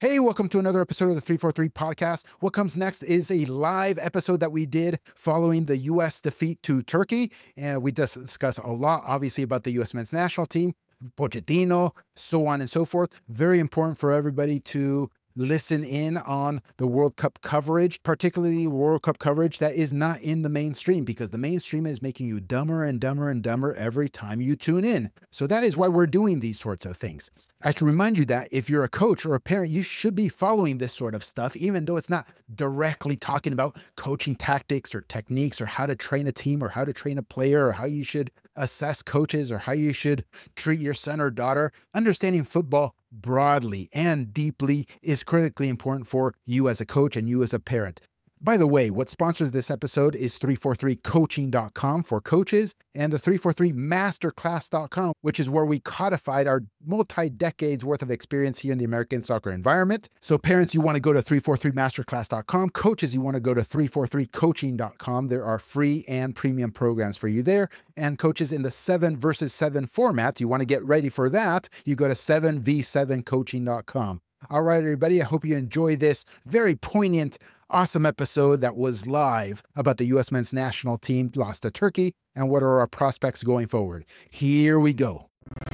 Hey, welcome to another episode of the 343 podcast. What comes next is a live episode that we did following the U.S. defeat to Turkey. And we just discuss a lot, obviously, about the U.S. men's national team, Pochettino, so on and so forth. Very important for everybody to listen in on the World Cup coverage, particularly World Cup coverage that is not in the mainstream, because the mainstream is making you dumber and dumber and dumber every time you tune in. So that is why we're doing these sorts of things. I should remind you that if you're a coach or a parent, you should be following this sort of stuff, even though it's not directly talking about coaching tactics or techniques or how to train a team or how to train a player or how you should assess coaches or how you should treat your son or daughter. Understanding football broadly and deeply is critically important for you as a coach and you as a parent. By the way, what sponsors this episode is 343coaching.com for coaches and the 343masterclass.com, which is where we codified our multi-decades worth of experience here in the American soccer environment. So parents, you want to go to 343masterclass.com. Coaches, you want to go to 343coaching.com. There are free and premium programs for you there. And coaches, in the 7 versus 7 format, you want to get ready for that, you go to 7v7coaching.com. All right, everybody, I hope you enjoy this very poignant, awesome episode that was live about the U.S. men's national team lost to Turkey and what are our prospects going forward. Here we go.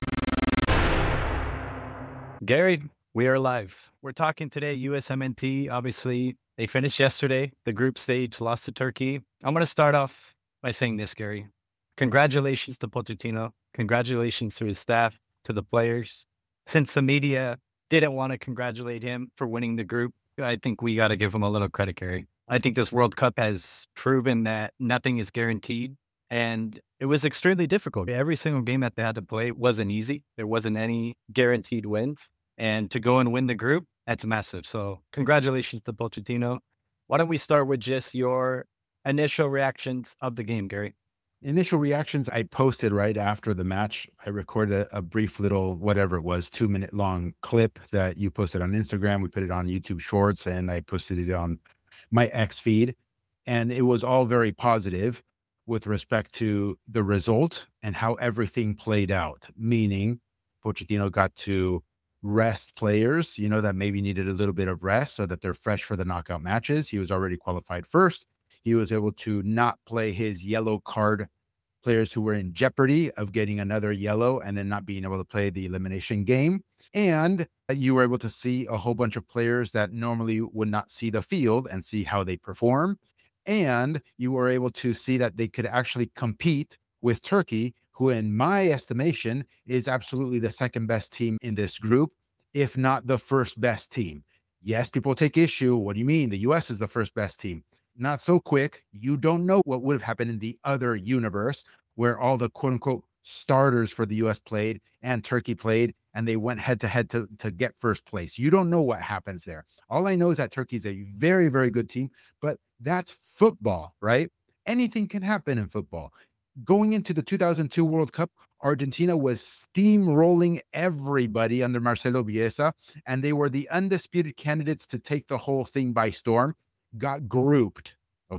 Gary, we are live. We're talking today USMNT. Obviously, they finished yesterday, the group stage, lost to Turkey. I'm going to start off by saying this, Gary. Congratulations to Pochettino. Congratulations to his staff, to the players. Since the media didn't want to congratulate him for winning the group, I think we got to give him a little credit, Gary. I think this World Cup has proven that nothing is guaranteed. And it was extremely difficult. Every single game that they had to play wasn't easy. There wasn't any guaranteed wins. And to go and win the group, that's massive. So congratulations to Pochettino. Why don't we start with just your initial reactions of the game, Gary? Initial reactions I posted right after the match. I recorded a brief little, whatever it was, 2-minute long clip that you posted on Instagram. We put it on YouTube Shorts and I posted it on my X feed. And it was all very positive with respect to the result and how everything played out, meaning Pochettino got to rest players, that maybe needed a little bit of rest so that they're fresh for the knockout matches. He was already qualified first. He was able to not play his yellow card players who were in jeopardy of getting another yellow and then not being able to play the elimination game. And you were able to see a whole bunch of players that normally would not see the field and see how they perform. And you were able to see that they could actually compete with Turkey, who in my estimation is absolutely the second best team in this group, if not the first best team. Yes, people take issue. What do you mean? The US is the first best team. Not so quick. You don't know what would have happened in the other universe where all the quote unquote starters for the US played and Turkey played, and they went head to head to get first place. You don't know what happens there. All I know is that Turkey is a very, very good team, but that's football, right? Anything can happen in football. Going into the 2002 World Cup, Argentina was steamrolling everybody under Marcelo Bielsa, and they were the undisputed candidates to take the whole thing by storm. Got grouped,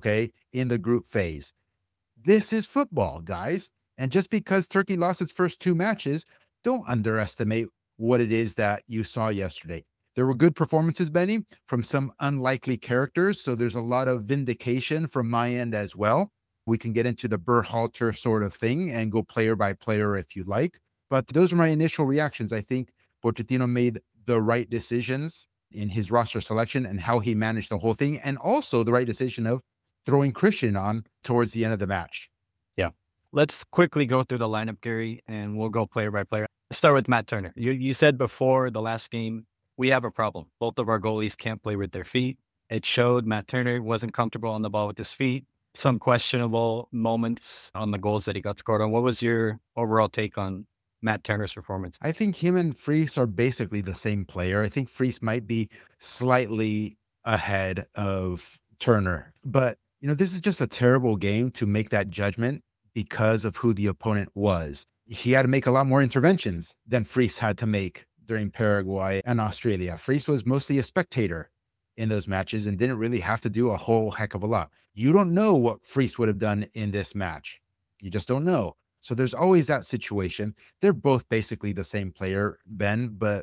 in the group phase. This is football, guys. And just because Turkey lost its first 2 matches, don't underestimate what it is that you saw yesterday. There were good performances, Benny, from some unlikely characters. So there's a lot of vindication from my end as well. We can get into the Berhalter sort of thing and go player by player if you like. But those are my initial reactions. I think Pochettino made the right decisions in his roster selection and how he managed the whole thing, and also the right decision of throwing Christian on towards the end of the match. Yeah. Let's quickly go through the lineup, Gary, and we'll go player by player. Let's start with Matt Turner. You said before the last game, we have a problem. Both of our goalies can't play with their feet. It showed. Matt Turner wasn't comfortable on the ball with his feet. Some questionable moments on the goals that he got scored on. What was your overall take on Matt Turner's performance? I think him and Fries are basically the same player. I think Fries might be slightly ahead of Turner, but this is just a terrible game to make that judgment because of who the opponent was. He had to make a lot more interventions than Fries had to make during Paraguay and Australia. Fries was mostly a spectator in those matches and didn't really have to do a whole heck of a lot. You don't know what Fries would have done in this match. You just don't know. So there's always that situation. They're both basically the same player, Ben, but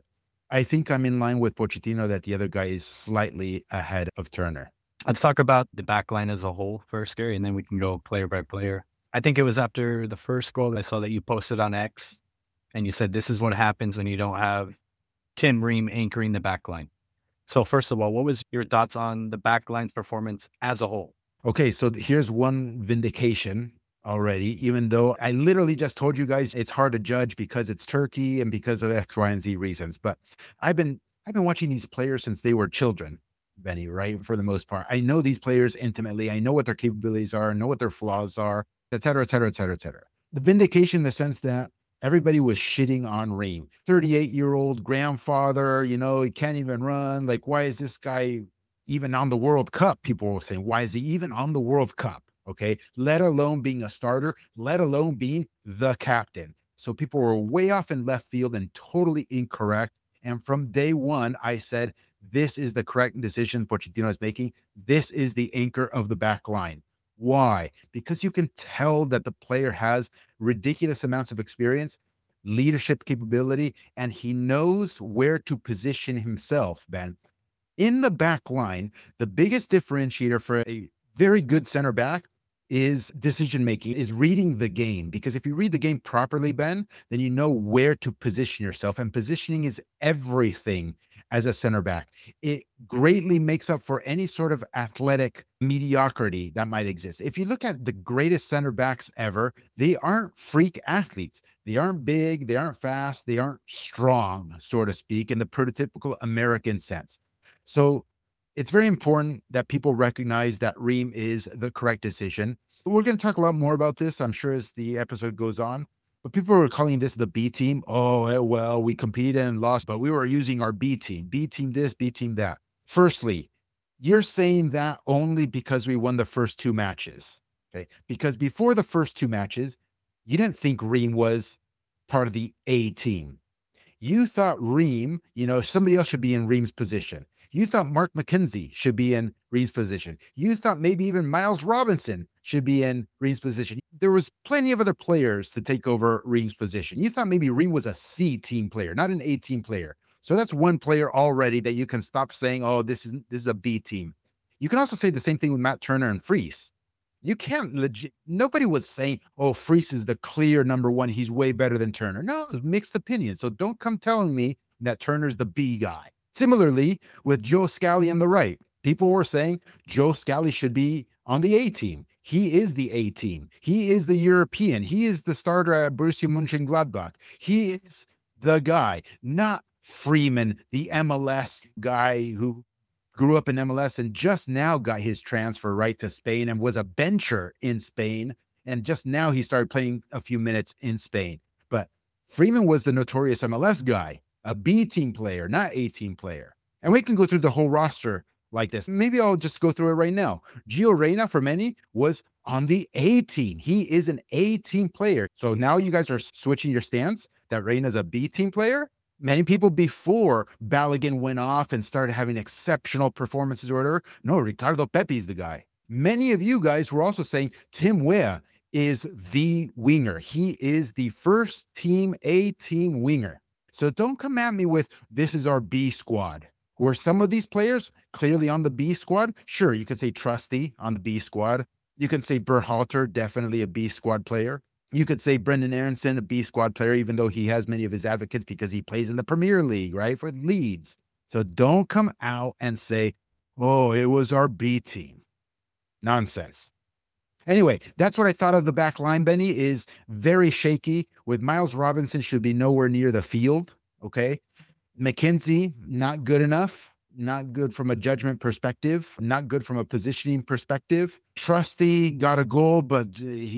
I think I'm in line with Pochettino that the other guy is slightly ahead of Turner. Let's talk about the back line as a whole first, Gary, and then we can go player by player. I think it was after the first goal I saw that you posted on X and you said this is what happens when you don't have Tim Ream anchoring the back line. So first of all, what was your thoughts on the back line's performance as a whole? Okay, so here's one vindication already, even though I literally just told you guys it's hard to judge because it's Turkey and because of X, Y, and Z reasons. But I've been watching these players since they were children, Benny, right? For the most part. I know these players intimately. I know what their capabilities are, I know what their flaws are, et cetera, et cetera, et cetera, et cetera. The vindication in the sense that everybody was shitting on Ream. 38-year-old grandfather, he can't even run. Like, why is this guy even on the World Cup? People were saying, why is he even on the World Cup? Okay. Let alone being a starter, let alone being the captain. So people were way off in left field and totally incorrect. And from day one, I said, this is the correct decision Pochettino is making. This is the anchor of the back line. Why? Because you can tell that the player has ridiculous amounts of experience, leadership capability, and he knows where to position himself, Ben. In the back line, the biggest differentiator for a very good center back is decision making, is reading the game. Because if you read the game properly, Ben, then you know where to position yourself. And positioning is everything as a center back. It greatly makes up for any sort of athletic mediocrity that might exist. If you look at the greatest center backs ever, they aren't freak athletes. They aren't big, they aren't fast, they aren't strong, so to speak, in the prototypical American sense. So it's very important that people recognize that Ream is the correct decision. We're going to talk a lot more about this, I'm sure, as the episode goes on. But people were calling this the B team. Oh, well, we competed and lost, but we were using our B team this, B team that. Firstly, you're saying that only because we won the first two matches. Okay. Because before the first two matches, you didn't think Ream was part of the A team. You thought Ream, somebody else should be in Ream's position. You thought Mark McKenzie should be in Ream's position. You thought maybe even Miles Robinson should be in Ream's position. There was plenty of other players to take over Ream's position. You thought maybe Ream was a C team player, not an A team player. So that's one player already that you can stop saying, oh, this is a B team. You can also say the same thing with Matt Turner and Freese. You can't nobody was saying, oh, Freese is the clear number one. He's way better than Turner. No, it's mixed opinions. So don't come telling me that Turner's the B guy. Similarly, with Joe Scally on the right, people were saying Joe Scally should be on the A team. He is the A team. He is the European. He is the starter at Borussia Mönchengladbach. He is the guy, not Freeman, the MLS guy who grew up in MLS and just now got his transfer right to Spain and was a bencher in Spain. And just now he started playing a few minutes in Spain. But Freeman was the notorious MLS guy, a B team player, not A team player. And we can go through the whole roster like this. Maybe I'll just go through it right now. Gio Reyna for many was on the A team. He is an A team player. So now you guys are switching your stance that Reyna's a B team player. Many people before Balogun went off and started having exceptional performances or whatever. No, Ricardo Pepi's the guy. Many of you guys were also saying Tim Weah is the winger. He is the first team A team winger. So don't come at me with this is our B squad. Were some of these players clearly on the B squad? Sure, you could say Trusty on the B squad. You can say Berhalter, definitely a B squad player. You could say Brendan Aronson, a B squad player, even though he has many of his advocates because he plays in the Premier League, right, for Leeds. So don't come out and say, oh, it was our B team. Nonsense. Anyway, that's what I thought of the back line, Benny, is very shaky. With Miles Robinson should be nowhere near the field, okay? McKenzie, not good enough. Not good from a judgment perspective. Not good from a positioning perspective. Trusty got a goal, but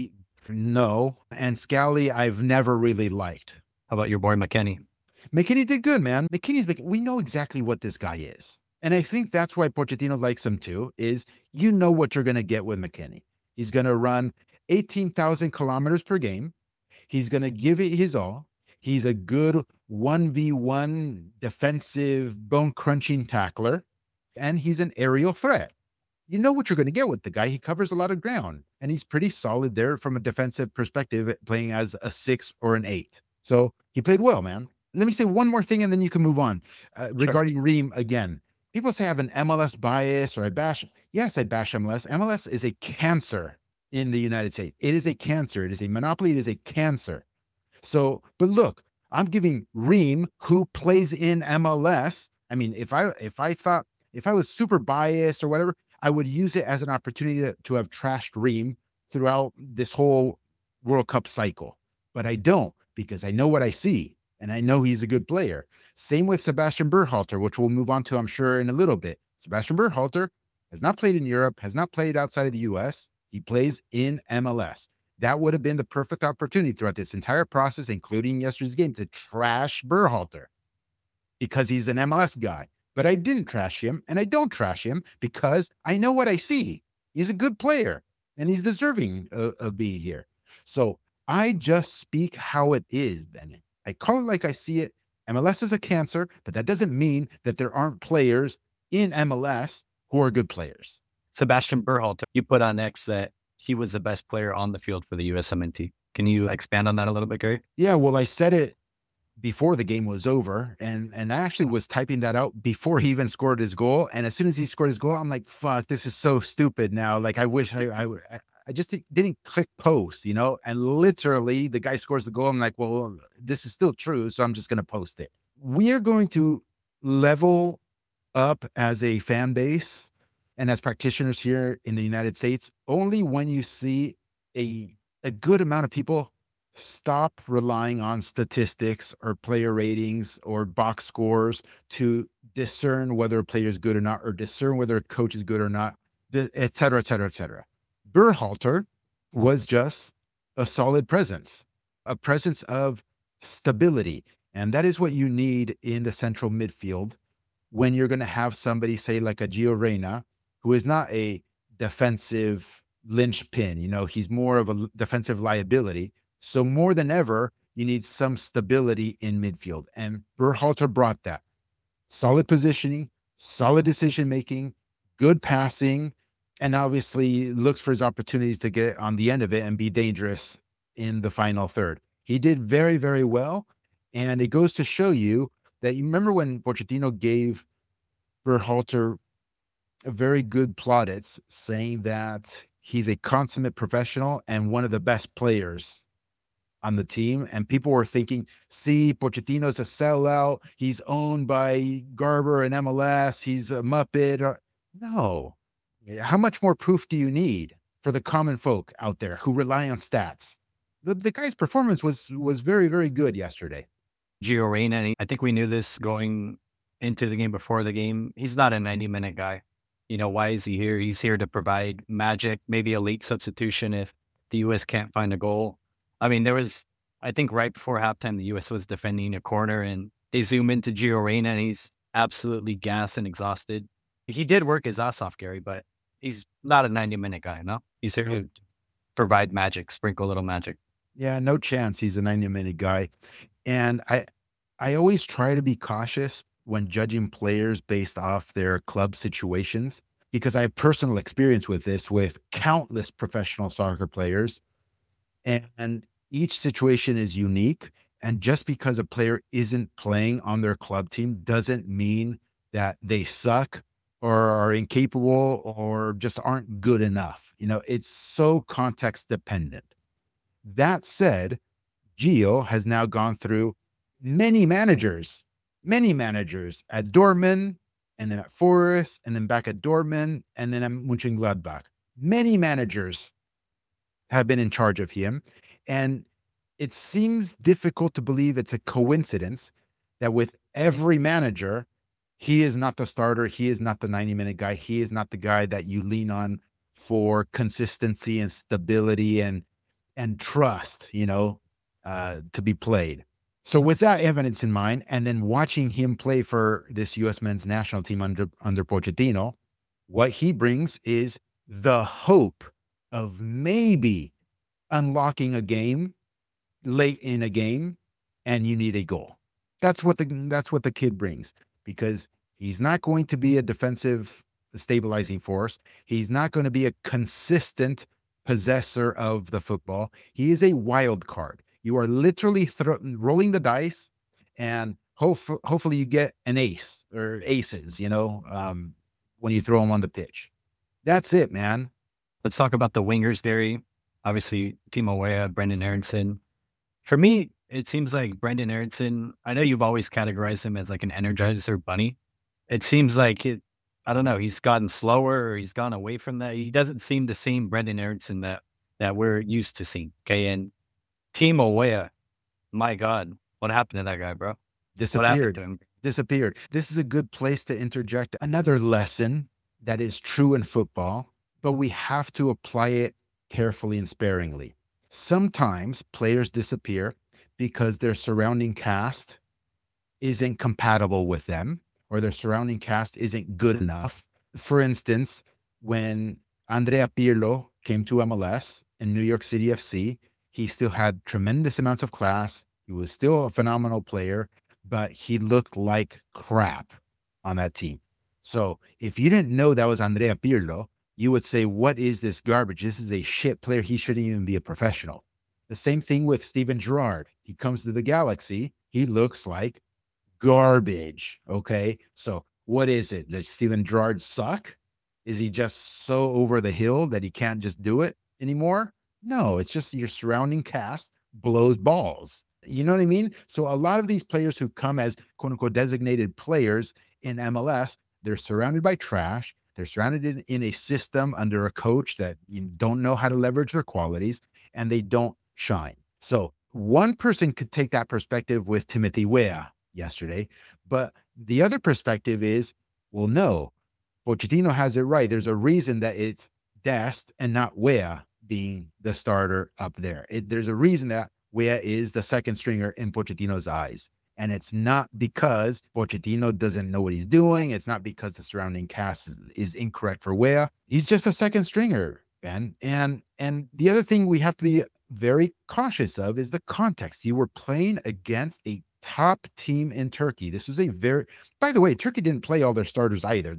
no. And Scally, I've never really liked. How about your boy McKennie? McKennie did good, man. We know exactly what this guy is. And I think that's why Pochettino likes him too, is you know what you're going to get with McKennie. He's going to run 18,000 kilometers per game. He's going to give it his all. He's a good 1v1 defensive bone-crunching tackler. And he's an aerial threat. You know what you're going to get with the guy. He covers a lot of ground. And he's pretty solid there from a defensive perspective, playing as a 6 or an 8. So he played well, man. let me say one more thing and then you can move on. Sure. Regarding Reem again, people say I have an MLS bias or I bash. Yes, I bash MLS. MLS is a cancer in the United States. It is a cancer. It is a monopoly. It is a cancer. So, but look, I'm giving Reem, who plays in MLS. I mean, if I was super biased or whatever, I would use it as an opportunity to have trashed Reem throughout this whole World Cup cycle. But I don't, because I know what I see and I know he's a good player. Same with Sebastian Berhalter, which we'll move on to, I'm sure, in a little bit. Sebastian Berhalter has not played in Europe, has not played outside of the US. He plays in MLS. That would have been the perfect opportunity throughout this entire process, including yesterday's game, to trash Berhalter because he's an MLS guy. But I didn't trash him, and I don't trash him because I know what I see. He's a good player, and he's deserving of being here. So I just speak how it is, Bennett. I call it like I see it. MLS is a cancer, but that doesn't mean that there aren't players in MLS who are good players. Sebastian Berhalter, you put on X that he was the best player on the field for the USMNT. Can you expand on that a little bit, Gary? Yeah, well, I said it before the game was over, and I actually was typing that out before he even scored his goal. And as soon as he scored his goal, I'm like, "Fuck, this is so stupid." Now, like, I wish I just didn't click post, you know. And literally, the guy scores the goal. I'm like, "Well, this is still true, so I'm just going to post it." We are going to level up as a fan base and as practitioners here in the United States only when you see a good amount of people stop relying on statistics or player ratings or box scores to discern whether a player is good or not, or discern whether a coach is good or not, et cetera, et cetera, et cetera. Berhalter was just a solid presence, a presence of stability. And that is what you need in the central midfield when you're going to have somebody, say, like a Gio Reyna, who is not a defensive linchpin. You know, he's more of a defensive liability. So more than ever, you need some stability in midfield. And Berhalter brought that. Solid positioning, solid decision making, good passing, and obviously looks for his opportunities to get on the end of it and be dangerous in the final third. He did very, very well. And it goes to show you that you remember when Pochettino gave Berhalter a very good plaudits, saying that he's a consummate professional and one of the best players on the team. And people were thinking, see, Pochettino's a sellout. He's owned by Garber and MLS. He's a Muppet. No. How much more proof do you need for the common folk out there who rely on stats? The guy's performance was very, very good yesterday. Gio Reyna, I think we knew this going into the game, before the game. He's not a 90-minute guy. You know, why is he here? He's here to provide magic, maybe a late substitution if the U.S. can't find a goal. I mean, I think right before halftime, the U.S. was defending a corner and they zoom into Gio Reyna and he's absolutely gassed and exhausted. He did work his ass off, Gary, but he's not a 90-minute guy, no? He's here to provide magic, sprinkle a little magic. Yeah, no chance he's a 90-minute guy. And I always try to be cautious when judging players based off their club situations, because I have personal experience with this with countless professional soccer players. And each situation is unique. And just because a player isn't playing on their club team doesn't mean that they suck or are incapable or just aren't good enough. You know, it's so context dependent. That said, Gio has now gone through many managers at Dortmund and then at Forest and then back at Dortmund and then at Mönchengladbach. Many managers have been in charge of him. And it seems difficult to believe it's a coincidence that with every manager, he is not the starter. He is not the 90-minute guy. He is not the guy that you lean on for consistency and stability and trust, you know, to be played. So with that evidence in mind, and then watching him play for this U.S. men's national team under Pochettino, what he brings is the hope of maybe unlocking a game late in a game, and you need a goal. That's what the kid brings, because he's not going to be a defensive stabilizing force. He's not going to be a consistent possessor of the football. He is a wild card. You are literally rolling the dice And hopefully you get an ace or aces, when you throw them on the pitch. That's it, man. Let's talk about the wingers, Gary. Obviously, Timo Weah, Brendan Aronson. For me, it seems like Brendan Aronson, I know you've always categorized him as like an energizer bunny. It seems like I don't know, he's gotten slower or he's gone away from that. He doesn't seem the same Brendan Aronson that we're used to seeing. Okay. And Timo Weah, my God, what happened to that guy, bro? What happened to him? Disappeared. This is a good place to interject another lesson that is true in football, but we have to apply it carefully and sparingly. Sometimes players disappear because their surrounding cast isn't compatible with them or their surrounding cast isn't good enough. For instance, when Andrea Pirlo came to MLS in New York City FC, he still had tremendous amounts of class. He was still a phenomenal player, but he looked like crap on that team. So if you didn't know that was Andrea Pirlo, you would say, what is this garbage? This is a shit player. He shouldn't even be a professional. The same thing with Steven Gerrard. He comes to the Galaxy. He looks like garbage. Okay. So what is it? Does Steven Gerrard suck? Is he just so over the hill that he can't just do it anymore? No, it's just your surrounding cast blows balls. You know what I mean? So a lot of these players who come as quote unquote designated players in MLS, they're surrounded by trash. They're surrounded in a system under a coach that you don't know how to leverage their qualities, and they don't shine. So one person could take that perspective with Timothy Weah yesterday, but the other perspective is, well, no, Pochettino has it right. There's a reason that it's Dest and not Weah being the starter up there. There's a reason that Weah is the second stringer in Pochettino's eyes. And it's not because Pochettino doesn't know what he's doing. It's not because the surrounding cast is incorrect for Weah. He's just a second stringer, Ben. And the other thing we have to be very cautious of is the context. You were playing against a top team in Turkey. This was by the way, Turkey didn't play all their starters either.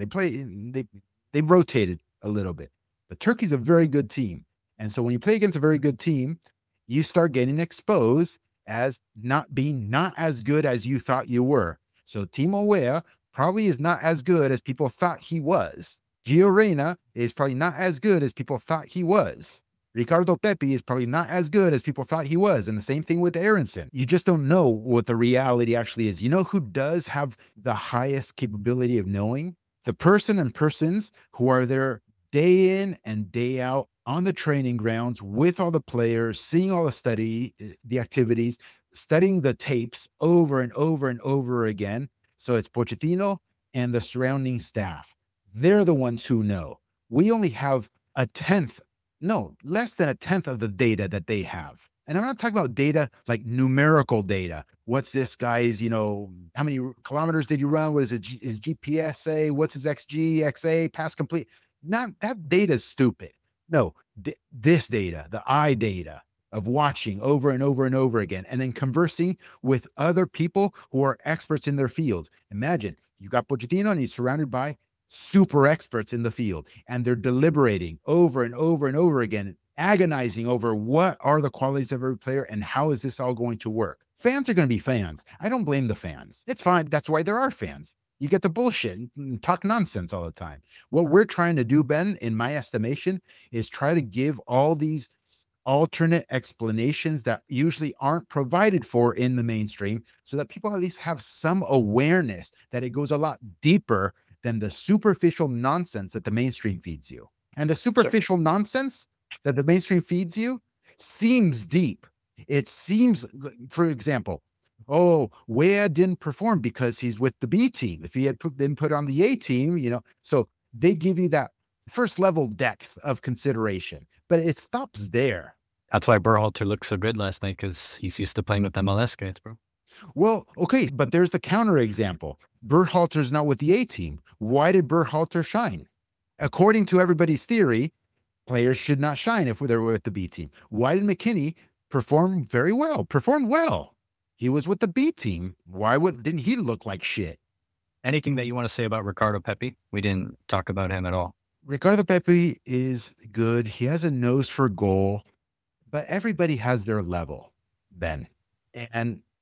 They rotated a little bit. But Turkey's a very good team. And so when you play against a very good team, you start getting exposed as not as good as you thought you were. So Timo Weah probably is not as good as people thought he was. Gio Reyna is probably not as good as people thought he was. Ricardo Pepi is probably not as good as people thought he was. And the same thing with Aronson. You just don't know what the reality actually is. You know who does have the highest capability of knowing? The person and persons who are there day in and day out on the training grounds with all the players, seeing all the activities, studying the tapes over and over and over again. So it's Pochettino and the surrounding staff. They're the ones who know. We only have less than a tenth of the data that they have. And I'm not talking about data like numerical data. What's this guy's, how many kilometers did you run? What is it? His GPS say? What's his XG, XA, pass complete? Not that data is stupid. No, this data, the eye data of watching over and over and over again, and then conversing with other people who are experts in their fields. Imagine you got Pochettino and he's surrounded by super experts in the field, and they're deliberating over and over and over again, agonizing over what are the qualities of every player and how is this all going to work. Fans are going to be fans. I don't blame the fans. It's fine. That's why there are fans. You get the bullshit and talk nonsense all the time. What we're trying to do, Ben, in my estimation, is try to give all these alternate explanations that usually aren't provided for in the mainstream so that people at least have some awareness that it goes a lot deeper than the superficial nonsense that the mainstream feeds you. And the superficial nonsense that the mainstream feeds you seems deep. It seems, for example, Weah didn't perform because he's with the B team. If he had been put on the A team, so they give you that first level depth of consideration, but it stops there. That's why Berhalter looked so good last night, because he's used to playing with MLS guys, bro. Well, okay, but there's the counter example. Berhalter's not with the A team. Why did Berhalter shine? According to everybody's theory, players should not shine if they're with the B team. Why did McKennie performed well? He was with the B team. Didn't he look like shit? Anything that you want to say about Ricardo Pepi? We didn't talk about him at all. Ricardo Pepi is good. He has a nose for goal, but everybody has their level, Ben. And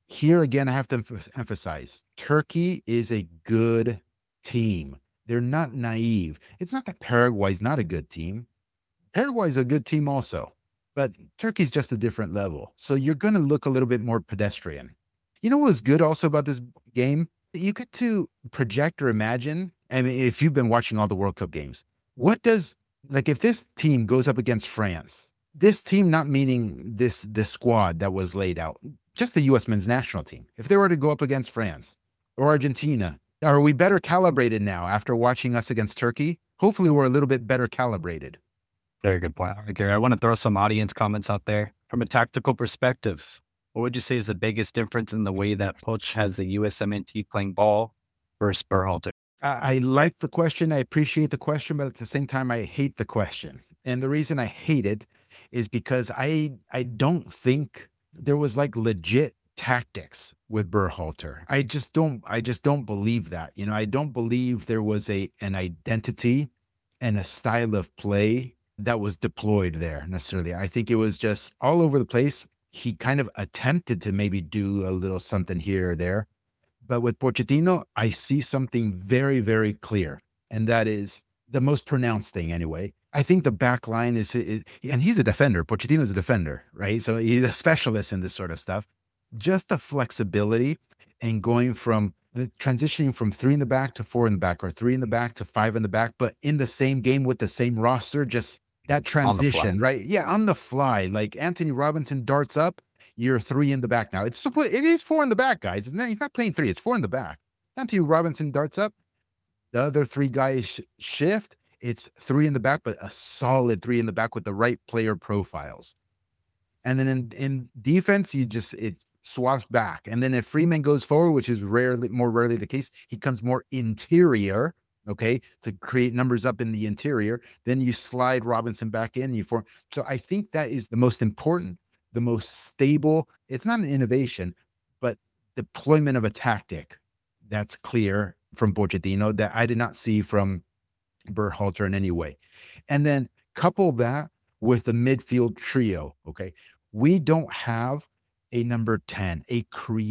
Here again, I have to emphasize Turkey is a good team. They're not naive. It's not that Paraguay's not a good team. Paraguay's a good team also, but Turkey's just a different level. So you're going to look a little bit more pedestrian. You know what was good also about this game? You get to project or imagine. I mean, if you've been watching all the World Cup games, what does, like, if this team goes up against France, this team, not meaning this squad that was laid out, just the U.S. men's national team, if they were to go up against France or Argentina, are we better calibrated now after watching us against Turkey? Hopefully, we're a little bit better calibrated. Very good point. All right, Gary, I want to throw some audience comments out there. From a tactical perspective, what would you say is the biggest difference in the way that Poch has the USMNT playing ball versus Berhalter? I like the question. I appreciate the question, but at the same time, I hate the question. And the reason I hate it is because I don't think there was like legit tactics with Berhalter. I just don't believe that. You know, I don't believe there was an identity and a style of play that was deployed there necessarily. I think it was just all over the place. He kind of attempted to maybe do a little something here or there. But with Pochettino, I see something very, very clear. And that is the most pronounced thing anyway. I think the back line is, and he's a defender. Pochettino's a defender, right? So he's a specialist in this sort of stuff. Just the flexibility and going from transitioning from 3 in the back to 4 in the back, or 3 in the back to 5 in the back, but in the same game with the same roster, just that transition, right? Yeah, on the fly. Like Anthony Robinson darts up, you're 3 in the back now. It is 4 in the back, guys. He's not playing 3. It's 4 in the back. Anthony Robinson darts up. The other 3 guys shift. It's 3 in the back, but a solid 3 in the back with the right player profiles. And then in defense, it swaps back. And then if Freeman goes forward, which is more rarely the case, he comes more interior, okay, to create numbers up in the interior. Then you slide Robinson back in. So I think that is the most important, the most stable. It's not an innovation, but deployment of a tactic that's clear from Pochettino that I did not see from Berhalter in any way. And then couple that with the midfield trio, okay? We don't have a number 10, a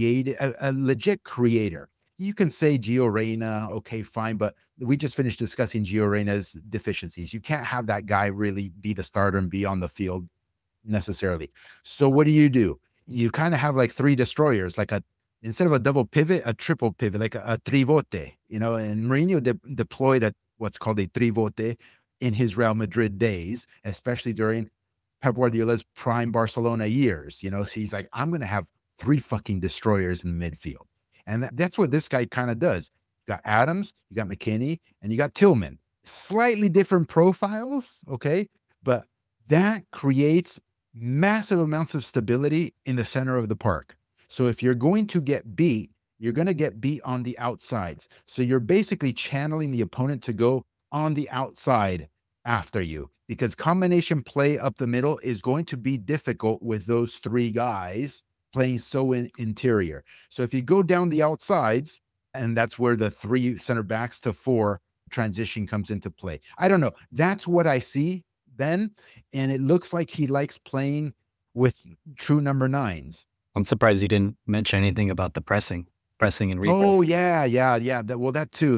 legit creator. You can say Gio Reyna, okay, fine, but we just finished discussing Gio Reyna's deficiencies. You can't have that guy really be the starter and be on the field necessarily. So what do? You kind of have like 3 destroyers, like instead of a double pivot, a triple pivot, like a trivote, you know, and Mourinho deployed what's called a trivote in his Real Madrid days, especially during Pep Guardiola's prime Barcelona years. You know, so he's like, I'm going to have 3 fucking destroyers in the midfield. And that's what this guy kind of does. You got Adams, you got McKennie, and you got Tillman. Slightly different profiles, okay? But that creates massive amounts of stability in the center of the park. So if you're going to get beat, you're going to get beat on the outsides. So you're basically channeling the opponent to go on the outside after you, because combination play up the middle is going to be difficult with those 3 guys playing so interior. So if you go down the outsides, and that's where the 3 center backs to 4 transition comes into play. I don't know. That's what I see, Ben. And it looks like he likes playing with true number 9s. I'm surprised you didn't mention anything about the pressing and repressing. Oh, yeah. That too.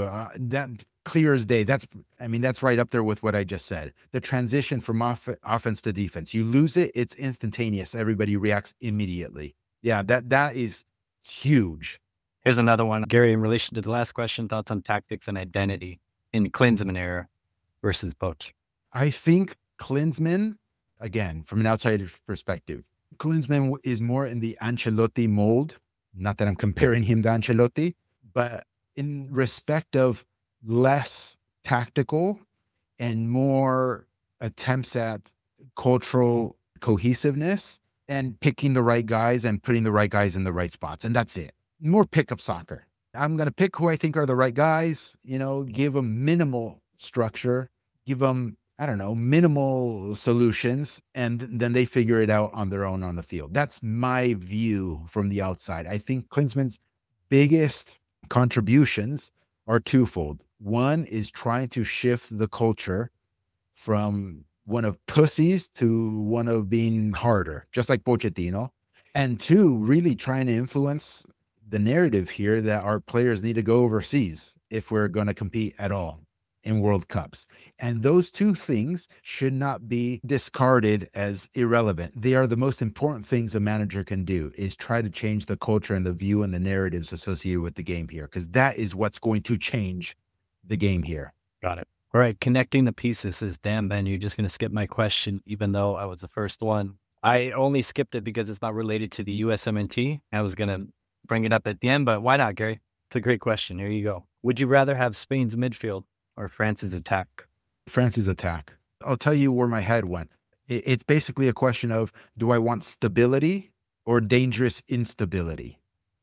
That clear as day. That's right up there with what I just said. The transition from offense to defense. You lose it, it's instantaneous. Everybody reacts immediately. Yeah, that is huge. Here's another one, Gary, in relation to the last question, thoughts on tactics and identity in Klinsmann era versus Poch. I think Klinsmann, again, from an outsider's perspective, Klinsmann is more in the Ancelotti mold. Not that I'm comparing him to Ancelotti, but in respect of less tactical and more attempts at cultural cohesiveness and picking the right guys and putting the right guys in the right spots. And that's it. More pickup soccer. I'm going to pick who I think are the right guys, give them minimal structure, give them, minimal solutions, and then they figure it out on their own on the field. That's my view from the outside. I think Klinsmann's biggest contributions are twofold. One is trying to shift the culture from one of pussies to one of being harder, just like Pochettino. And two, really trying to influence the narrative here that our players need to go overseas if we're going to compete at all in World Cups. And those two things should not be discarded as irrelevant. They are the most important things a manager can do, is try to change the culture and the view and the narratives associated with the game here, because that is what's going to change the game here. Got it. All right. Connecting the pieces is, damn, Ben, you're just going to skip my question, even though I was the first one. I only skipped it because it's not related to the USMNT. I was going to bring it up at the end, but why not, Gary? It's a great question. Here you go. Would you rather have Spain's midfield or France's attack? France's attack. I'll tell you where my head went. It's basically a question of, do I want stability or dangerous instability?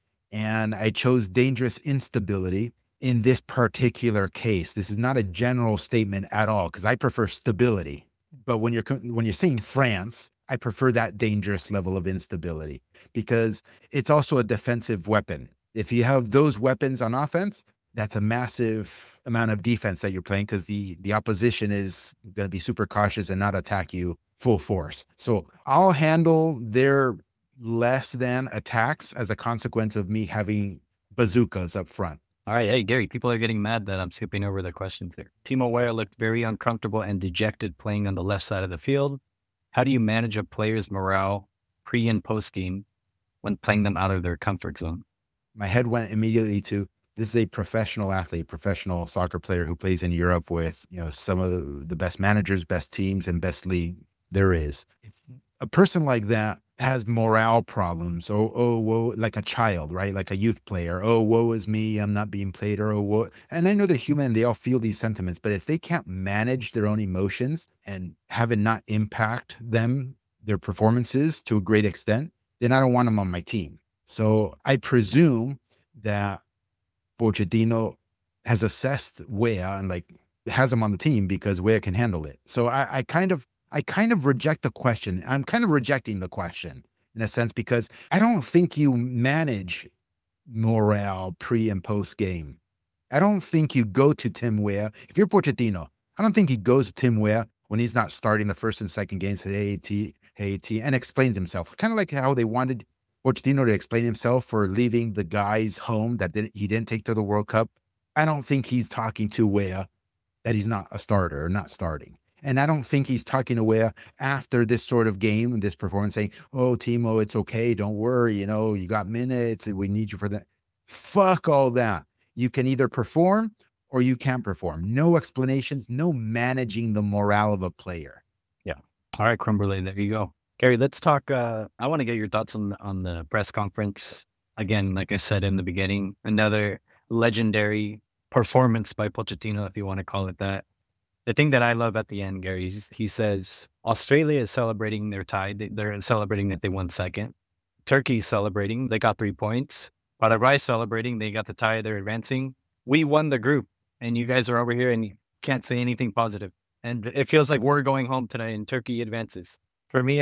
And I chose dangerous instability in this particular case. This is not a general statement at all, because I prefer stability. But when you're saying France, I prefer that dangerous level of instability, because it's also a defensive weapon. If you have those weapons on offense, that's a massive amount of defense that you're playing, because the opposition is going to be super cautious and not attack you full force. So I'll handle their less than attacks as a consequence of me having bazookas up front. All right. Hey, Gary, people are getting mad that I'm skipping over the questions here. Timo Weah looked very uncomfortable and dejected playing on the left side of the field. How do you manage a player's morale pre and post game when playing them out of their comfort zone? My head went immediately to, this is a professional athlete, professional soccer player who plays in Europe with, some of the best managers, best teams, and best league there is. If a person like that has morale problems, whoa, like a child, right? Like a youth player. Oh, woe is me, I'm not being played, or oh, whoa. And I know they're human, they all feel these sentiments, but if they can't manage their own emotions and have it not impact their performances to a great extent, then I don't want them on my team. So I presume that Pochettino has assessed Weah and has him on the team because Weah can handle it. So I kind of reject the question. I'm kind of rejecting the question in a sense, because I don't think you manage morale pre and post game. I don't think you go to Tim Weah. If you're Pochettino, I don't think he goes to Tim Weah when he's not starting the first and second games, hey, T, and explains himself. Kind of like how they wanted Pochettino to explain himself for leaving the guys home that he didn't take to the World Cup. I don't think he's talking to Weah that he's not a starter or not starting. And I don't think he's talking to Weah after this sort of game and this performance saying, oh, Timo, it's okay. Don't worry. You got minutes. We need you for that. Fuck all that. You can either perform or you can't perform. No explanations, no managing the morale of a player. Yeah. All right, Crumberley, there you go. Gary, let's talk. I want to get your thoughts on the press conference. Again, like I said in the beginning, another legendary performance by Pochettino, if you want to call it that. The thing that I love at the end, Gary, he says, Australia is celebrating their tie. They're celebrating that they won second. Turkey's celebrating. They got 3 points. Paraguay's celebrating. They got the tie. They're advancing. We won the group, and you guys are over here, and you can't say anything positive. And it feels like we're going home tonight, and Turkey advances. For me,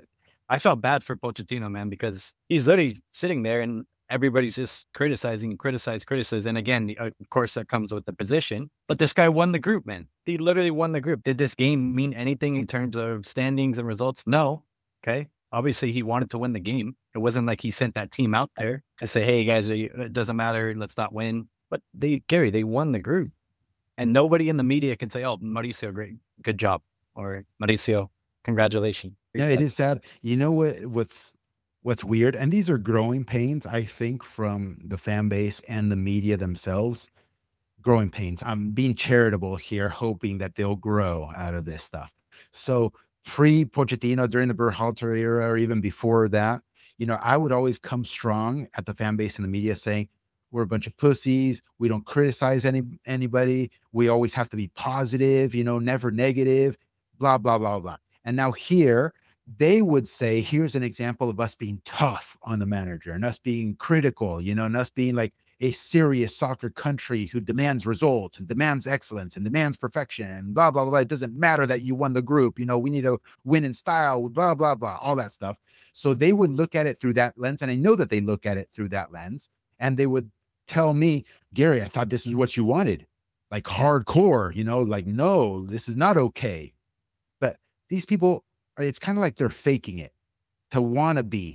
I felt bad for Pochettino, man, because he's literally sitting there, and everybody's just criticizing. And again, of course, that comes with the position. But this guy won the group, man. He literally won the group. Did this game mean anything in terms of standings and results? No. Okay. Obviously, he wanted to win the game. It wasn't like he sent that team out there and say, hey, guys, it doesn't matter. Let's not win. But they won the group. And nobody in the media can say, oh, Mauricio, great. Good job. Or Mauricio, congratulations. Yeah, it is sad. You know what's weird? And these are growing pains, I think, from the fan base and the media themselves. Growing pains. I'm being charitable here, hoping that they'll grow out of this stuff. So pre-Pochettino, during the Berhalter era, or even before that, I would always come strong at the fan base and the media saying, we're a bunch of pussies. We don't criticize anybody. We always have to be positive, never negative, blah, blah, blah, blah. And now here, they would say, here's an example of us being tough on the manager and us being critical, and us being like a serious soccer country who demands results and demands excellence and demands perfection and blah, blah, blah. It doesn't matter that you won the group. We need to win in style, blah, blah, blah, all that stuff. So they would look at it through that lens. And I know that they look at it through that lens. And they would tell me, Gary, I thought this is what you wanted. Like hardcore, like, no, this is not okay. But these people, it's kind of like they're faking it to want to be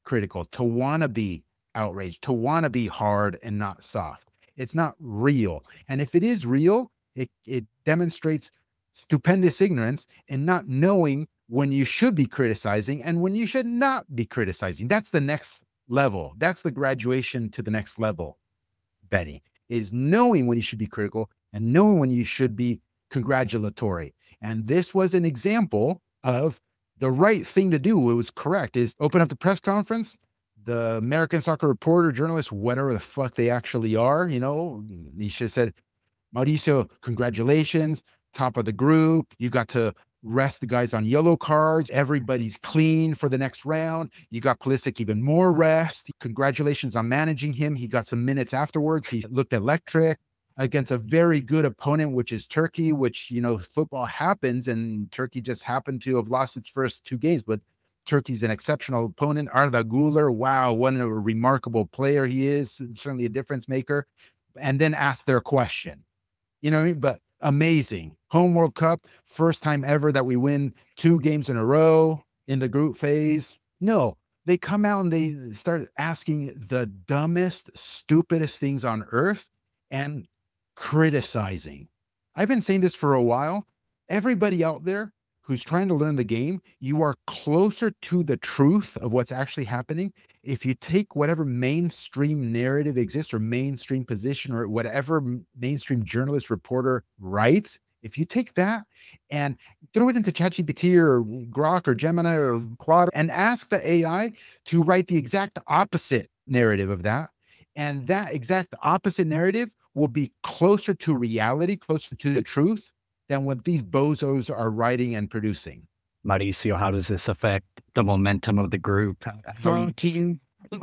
critical, to want to be outraged, to want to be hard and not soft. It's not real. And if it is real, it demonstrates stupendous ignorance and not knowing when you should be criticizing and when you should not be criticizing. That's the next level. That's the graduation to the next level, Benny, is knowing when you should be critical and knowing when you should be congratulatory. And this was an example of the right thing to do. It was correct, is open up the press conference. The American soccer reporter, journalist, whatever the fuck they actually are, he should have said, Mauricio, congratulations, top of the group. You got to rest the guys on yellow cards. Everybody's clean for the next round. You got Pulisic even more rest. Congratulations on managing him. He got some minutes afterwards. He looked electric against a very good opponent, which is Turkey, which, football happens, and Turkey just happened to have lost its first 2 games, but Turkey's an exceptional opponent. Arda Güler, wow, what a remarkable player he is, certainly a difference maker. And then ask their question. You know what I mean? But amazing. Home World Cup, first time ever that we win 2 games in a row in the group phase. No, they come out and they start asking the dumbest, stupidest things on earth and criticizing. I've been saying this for a while. Everybody out there who's trying to learn the game, you are closer to the truth of what's actually happening if you take whatever mainstream narrative exists or mainstream position or whatever mainstream journalist reporter writes. If you take that and throw it into ChatGPT or Grok or Gemini or Claude and ask the AI to write the exact opposite narrative of that, and that exact opposite narrative will be closer to reality, closer to the truth than what these bozos are writing and producing. Mauricio, how does this affect the momentum of the group? Fucking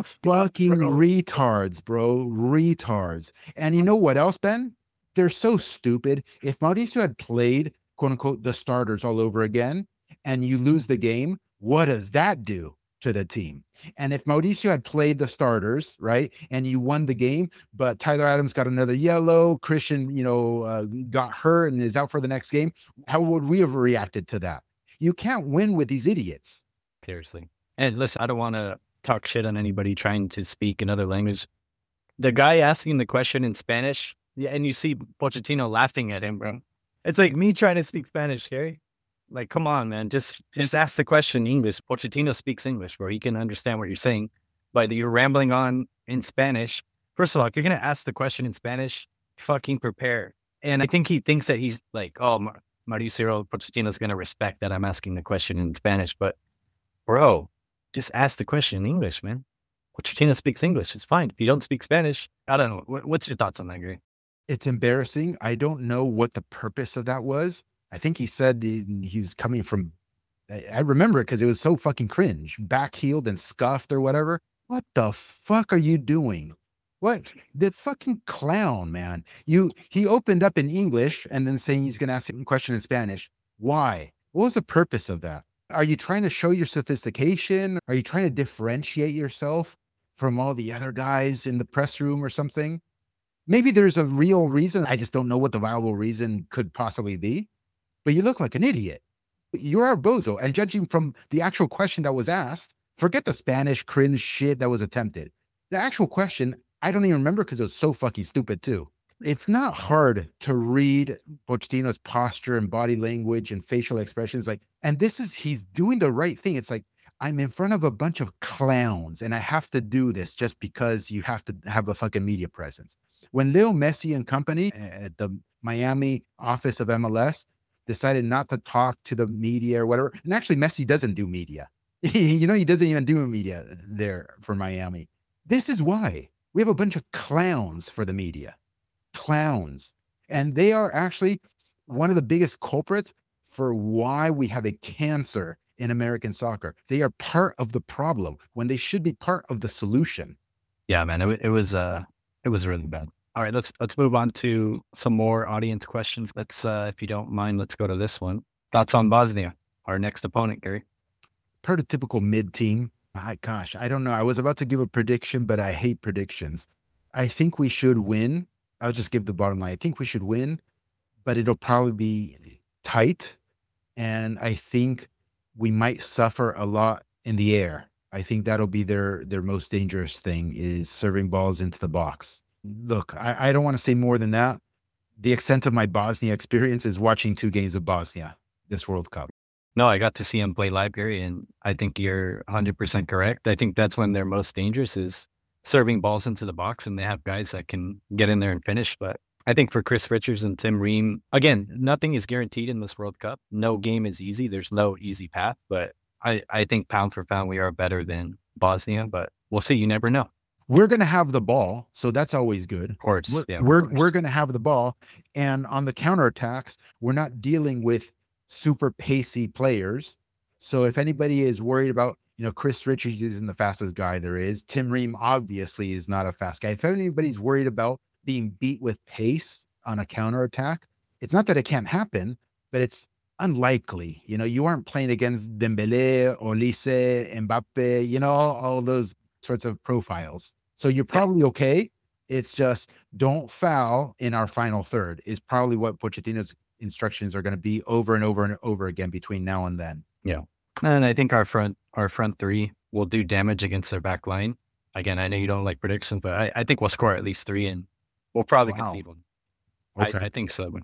retards, bro. Retards. And you know what else, Ben? They're so stupid. If Mauricio had played, quote unquote, the starters all over again, and you lose the game, what does that do to the team? And if Mauricio had played the starters, right, and you won the game, but Tyler Adams got another yellow, Christian, got hurt and is out for the next game, how would we have reacted to that? You can't win with these idiots. Seriously. And listen, I don't want to talk shit on anybody trying to speak another language. The guy asking the question in Spanish, yeah, and you see Pochettino laughing at him, bro. It's like me trying to speak Spanish, Gary. Like, come on, man. Just ask the question in English. Pochettino speaks English, bro. He can understand what you're saying. But you're rambling on in Spanish. First of all, if you're going to ask the question in Spanish, fucking prepare. And I think he thinks that he's like, oh, Mauricio Pochettino's going to respect that I'm asking the question in Spanish. But, bro, just ask the question in English, man. Pochettino speaks English. It's fine. If you don't speak Spanish, I don't know. What's your thoughts on that, Gary? It's embarrassing. I don't know what the purpose of that was. I think he said he was coming from, I remember it because it was so fucking cringe, backheeled and scuffed or whatever. What the fuck are you doing? What? The fucking clown, man. He opened up in English and then saying he's going to ask a question in Spanish. Why? What was the purpose of that? Are you trying to show your sophistication? Are you trying to differentiate yourself from all the other guys in the press room or something? Maybe there's a real reason. I just don't know what the viable reason could possibly be. But you look like an idiot. You're a bozo. And judging from the actual question that was asked, forget the Spanish cringe shit that was attempted. The actual question, I don't even remember because it was so fucking stupid too. It's not hard to read Pochettino's posture and body language and facial expressions. And he's doing the right thing. It's like, I'm in front of a bunch of clowns and I have to do this just because you have to have a fucking media presence. When Leo Messi and company at the Miami office of MLS decided not to talk to the media or whatever. And actually, Messi doesn't do media. He doesn't even do media there for Miami. This is why we have a bunch of clowns for the media. Clowns. And they are actually one of the biggest culprits for why we have a cancer in American soccer. They are part of the problem when they should be part of the solution. Yeah, man, it was really bad. All right, let's move on to some more audience questions. Let's, if you don't mind, let's go to this one. Thoughts on Bosnia, our next opponent, Gary? Prototypical mid-team. I don't know. I was about to give a prediction, but I hate predictions. I think we should win. I'll just give the bottom line. I think we should win, but it'll probably be tight. And I think we might suffer a lot in the air. I think that'll be their most dangerous thing, is serving balls into the box. Look, I don't want to say more than that. The extent of my Bosnia experience is watching 2 games of Bosnia this World Cup. No, I got to see him play live, Gary, and I think you're 100% correct. I think that's when they're most dangerous, is serving balls into the box, and they have guys that can get in there and finish. But I think for Chris Richards and Tim Ream, again, nothing is guaranteed in this World Cup. No game is easy. There's no easy path. But I think pound for pound, we are better than Bosnia. But we'll see. You never know. We're going to have the ball, so that's always good. Of course. We're going to have the ball, and on the counterattacks, we're not dealing with super pacey players. So if anybody is worried about, Chris Richards isn't the fastest guy there is. Tim Ream obviously is not a fast guy. If anybody's worried about being beat with pace on a counterattack, it's not that it can't happen, but it's unlikely. You aren't playing against Dembele, Olise, Mbappe, all those sorts of profiles. So you're probably okay. It's just don't foul in our final third is probably what Pochettino's instructions are going to be over and over and over again between now and then. Yeah. And I think our front three will do damage against their back line. Again, I know you don't like predictions, but I think we'll score at least 3 and we'll probably concede one. Okay. I think so.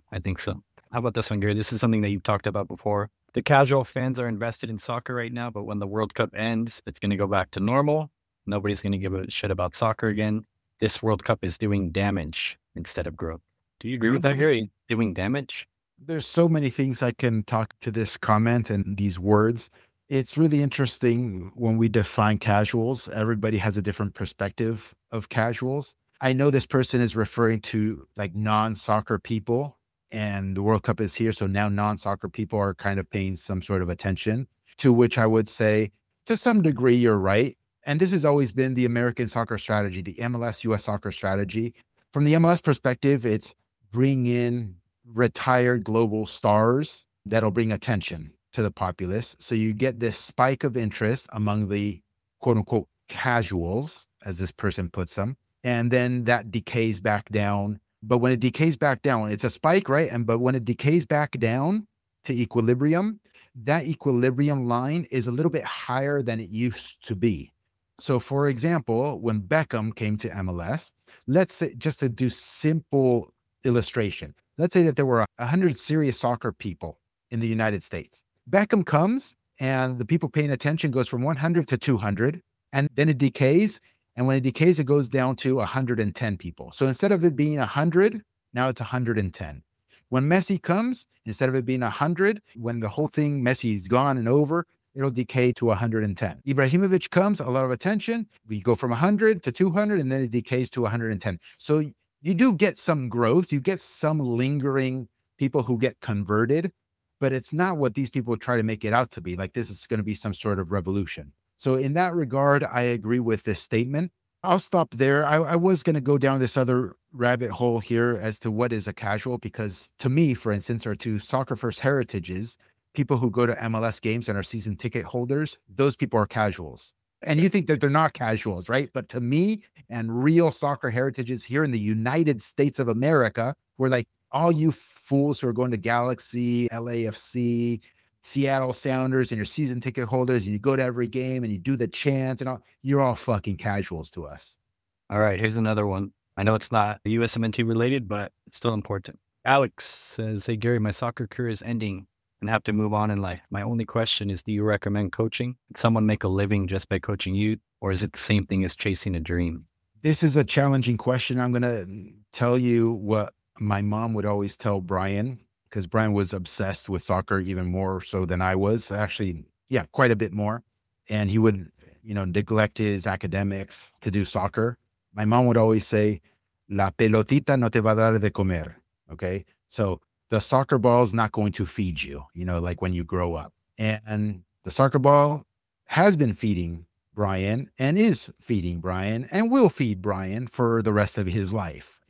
How about this one, Gary? This is something that you've talked about before. The casual fans are invested in soccer right now, but when the World Cup ends, it's going to go back to normal. Nobody's going to give a shit about soccer again. This World Cup is doing damage instead of growth. Do you agree with that, Gary? Doing damage? There's so many things I can talk to this comment and these words. It's really interesting when we define casuals. Everybody has a different perspective of casuals. I know this person is referring to like non-soccer people, and the World Cup is here. So now non-soccer people are kind of paying some sort of attention, to which I would say to some degree, you're right. And this has always been the American soccer strategy, the MLS US soccer strategy. From the MLS perspective, it's bring in retired global stars that'll bring attention to the populace. So you get this spike of interest among the quote unquote casuals, as this person puts them. And then that decays back down. But when it decays back down, it's a spike, right? But when it decays back down to equilibrium, that equilibrium line is a little bit higher than it used to be. So for example, when Beckham came to MLS, let's say, just to do simple illustration, let's say that there were 100 serious soccer people in the United States. Beckham comes and the people paying attention goes from 100 to 200, and then it decays. And when it decays, it goes down to 110 people. So instead of it being 100, now it's 110. When Messi comes, instead of it being 100, when the whole thing, Messi is gone and over, it'll decay to 110. Ibrahimovic comes, a lot of attention. We go from 100 to 200, and then it decays to 110. So you do get some growth. You get some lingering people who get converted, but it's not what these people try to make it out to be. Like this is going to be some sort of revolution. So in that regard, I agree with this statement. I'll stop there. I was going to go down this other rabbit hole here as to what is a casual, because to me, for instance, are to soccer first heritages, people who go to MLS games and are season ticket holders, those people are casuals. And you think that they're not casuals, right? But to me and real soccer heritages here in the United States of America, we're like all you fools who are going to Galaxy, LAFC, Seattle Sounders, and your season ticket holders, and you go to every game and you do the chants and all, you're all fucking casuals to us. All right, here's another one. I know it's not USMNT related, but it's still important. Alex says, hey, Gary, my soccer career is ending and have to move on in life. My only question is, do you recommend coaching? Can someone make a living just by coaching youth, or is it the same thing as chasing a dream? This is a challenging question. I'm going to tell you what my mom would always tell Brian, because Brian was obsessed with soccer even more so than I was. Actually, yeah, quite a bit more. And he would, neglect his academics to do soccer. My mom would always say, la pelotita no te va a dar de comer. Okay. So the soccer ball is not going to feed you, like when you grow up. And the soccer ball has been feeding Brian and is feeding Brian and will feed Brian for the rest of his life,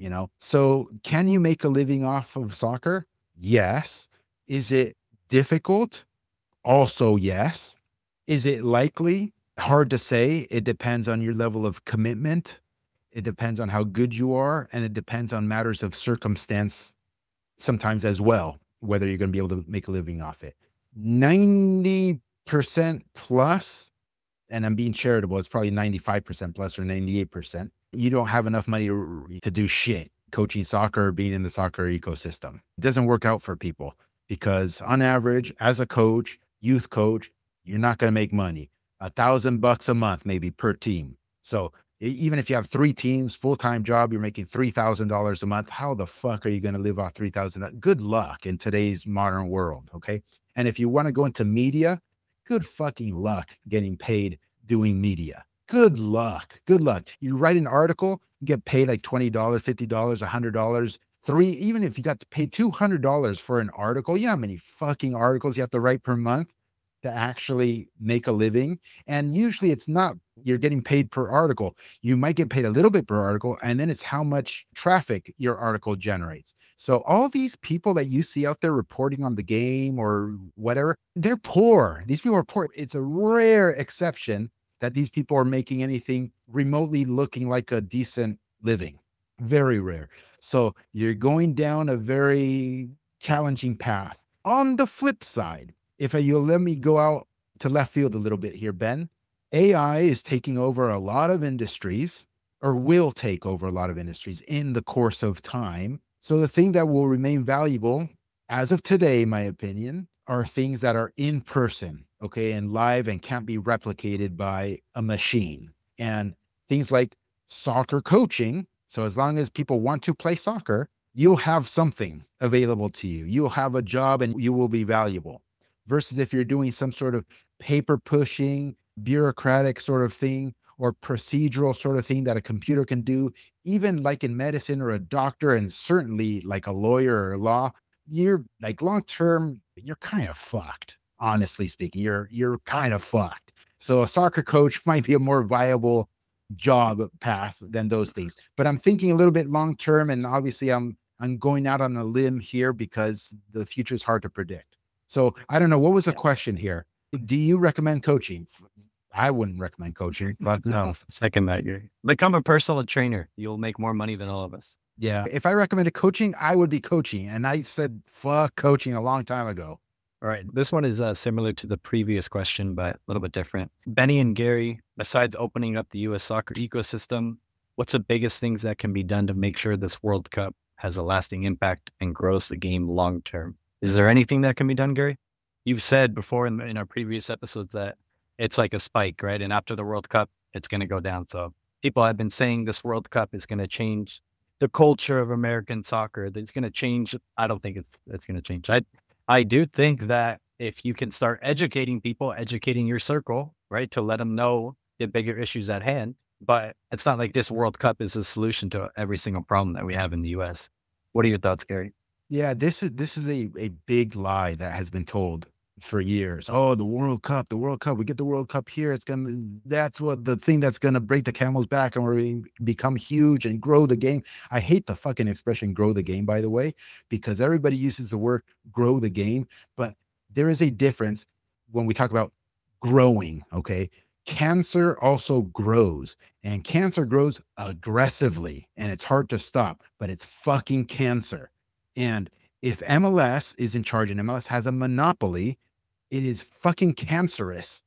So can you make a living off of soccer? Yes. Is it difficult? Also, yes. Is it likely? Hard to say. It depends on your level of commitment. It depends on how good you are. And it depends on matters of circumstance sometimes as well, whether you're going to be able to make a living off it. 90% plus and I'm being charitable, it's probably 95% plus or 98%. You don't have enough money to do shit coaching soccer or being in the soccer ecosystem. It doesn't work out for people because on average, as a coach, youth coach, you're not going to make money. $1,000 a month, maybe per team. So even if you have 3 teams, full-time job, you're making $3,000 a month. How the fuck are you going to live off 3,000? Good luck in today's modern world. Okay. And if you want to go into media, good fucking luck getting paid doing media. Good luck. Good luck. You write an article, you get paid like $20, $50, $100, even if you got to pay $200 for an article, you know how many fucking articles you have to write per month to actually make a living. And usually it's not, you're getting paid per article. You might get paid a little bit per article, and then it's how much traffic your article generates. So all these people that you see out there reporting on the game or whatever, they're poor. These people are poor. It's a rare exception that these people are making anything remotely looking like a decent living. Very rare. So you're going down a very challenging path. On the flip side, if you'll let me go out to left field a little bit here, Ben, AI is taking over a lot of industries, or will take over a lot of industries in the course of time. So the thing that will remain valuable as of today, in my opinion, are things that are in person, okay, and live and can't be replicated by a machine. And things like soccer coaching. So as long as people want to play soccer, you'll have something available to you. You'll have a job and you will be valuable. Versus if you're doing some sort of paper pushing, bureaucratic sort of thing, or procedural sort of thing that a computer can do, even like in medicine or a doctor, and certainly like a lawyer or law, you're like long term, you're kind of fucked. Honestly speaking, you're kind of fucked. So a soccer coach might be a more viable job path than those things. But I'm thinking a little bit long term, and obviously I'm going out on a limb here because the future is hard to predict. So I don't know. What was the question here? Do you recommend coaching? I wouldn't recommend coaching. But no. Second that, Gary. Become a personal trainer. You'll make more money than all of us. Yeah. If I recommended coaching, I would be coaching. And I said, fuck coaching a long time ago. All right. This one is similar to the previous question, but a little bit different. Benny and Gary, besides opening up the U.S. soccer ecosystem, what's the biggest things that can be done to make sure this World Cup has a lasting impact and grows the game long term? Is there anything that can be done, Gary? You've said before in our previous episodes that it's like a spike, right? And after the World Cup, it's going to go down. So people have been saying this World Cup is going to change the culture of American soccer. It's going to change. I don't think it's going to change. I do think that if you can start educating people, educating your circle, right, to let them know the bigger issues at hand. But it's not like this World Cup is a solution to every single problem that we have in the U.S. What are your thoughts, Gary? Yeah, this is a big lie that has been told for years. Oh, the World Cup, we get the World Cup here. That's what the thing that's going to break the camel's back and we're become huge and grow the game. I hate the fucking expression grow the game, by the way, because everybody uses the word grow the game, but there is a difference when we talk about growing. Okay. Cancer also grows, and cancer grows aggressively, and it's hard to stop, but it's fucking cancer. And if MLS is in charge and MLS has a monopoly, it is fucking cancerous,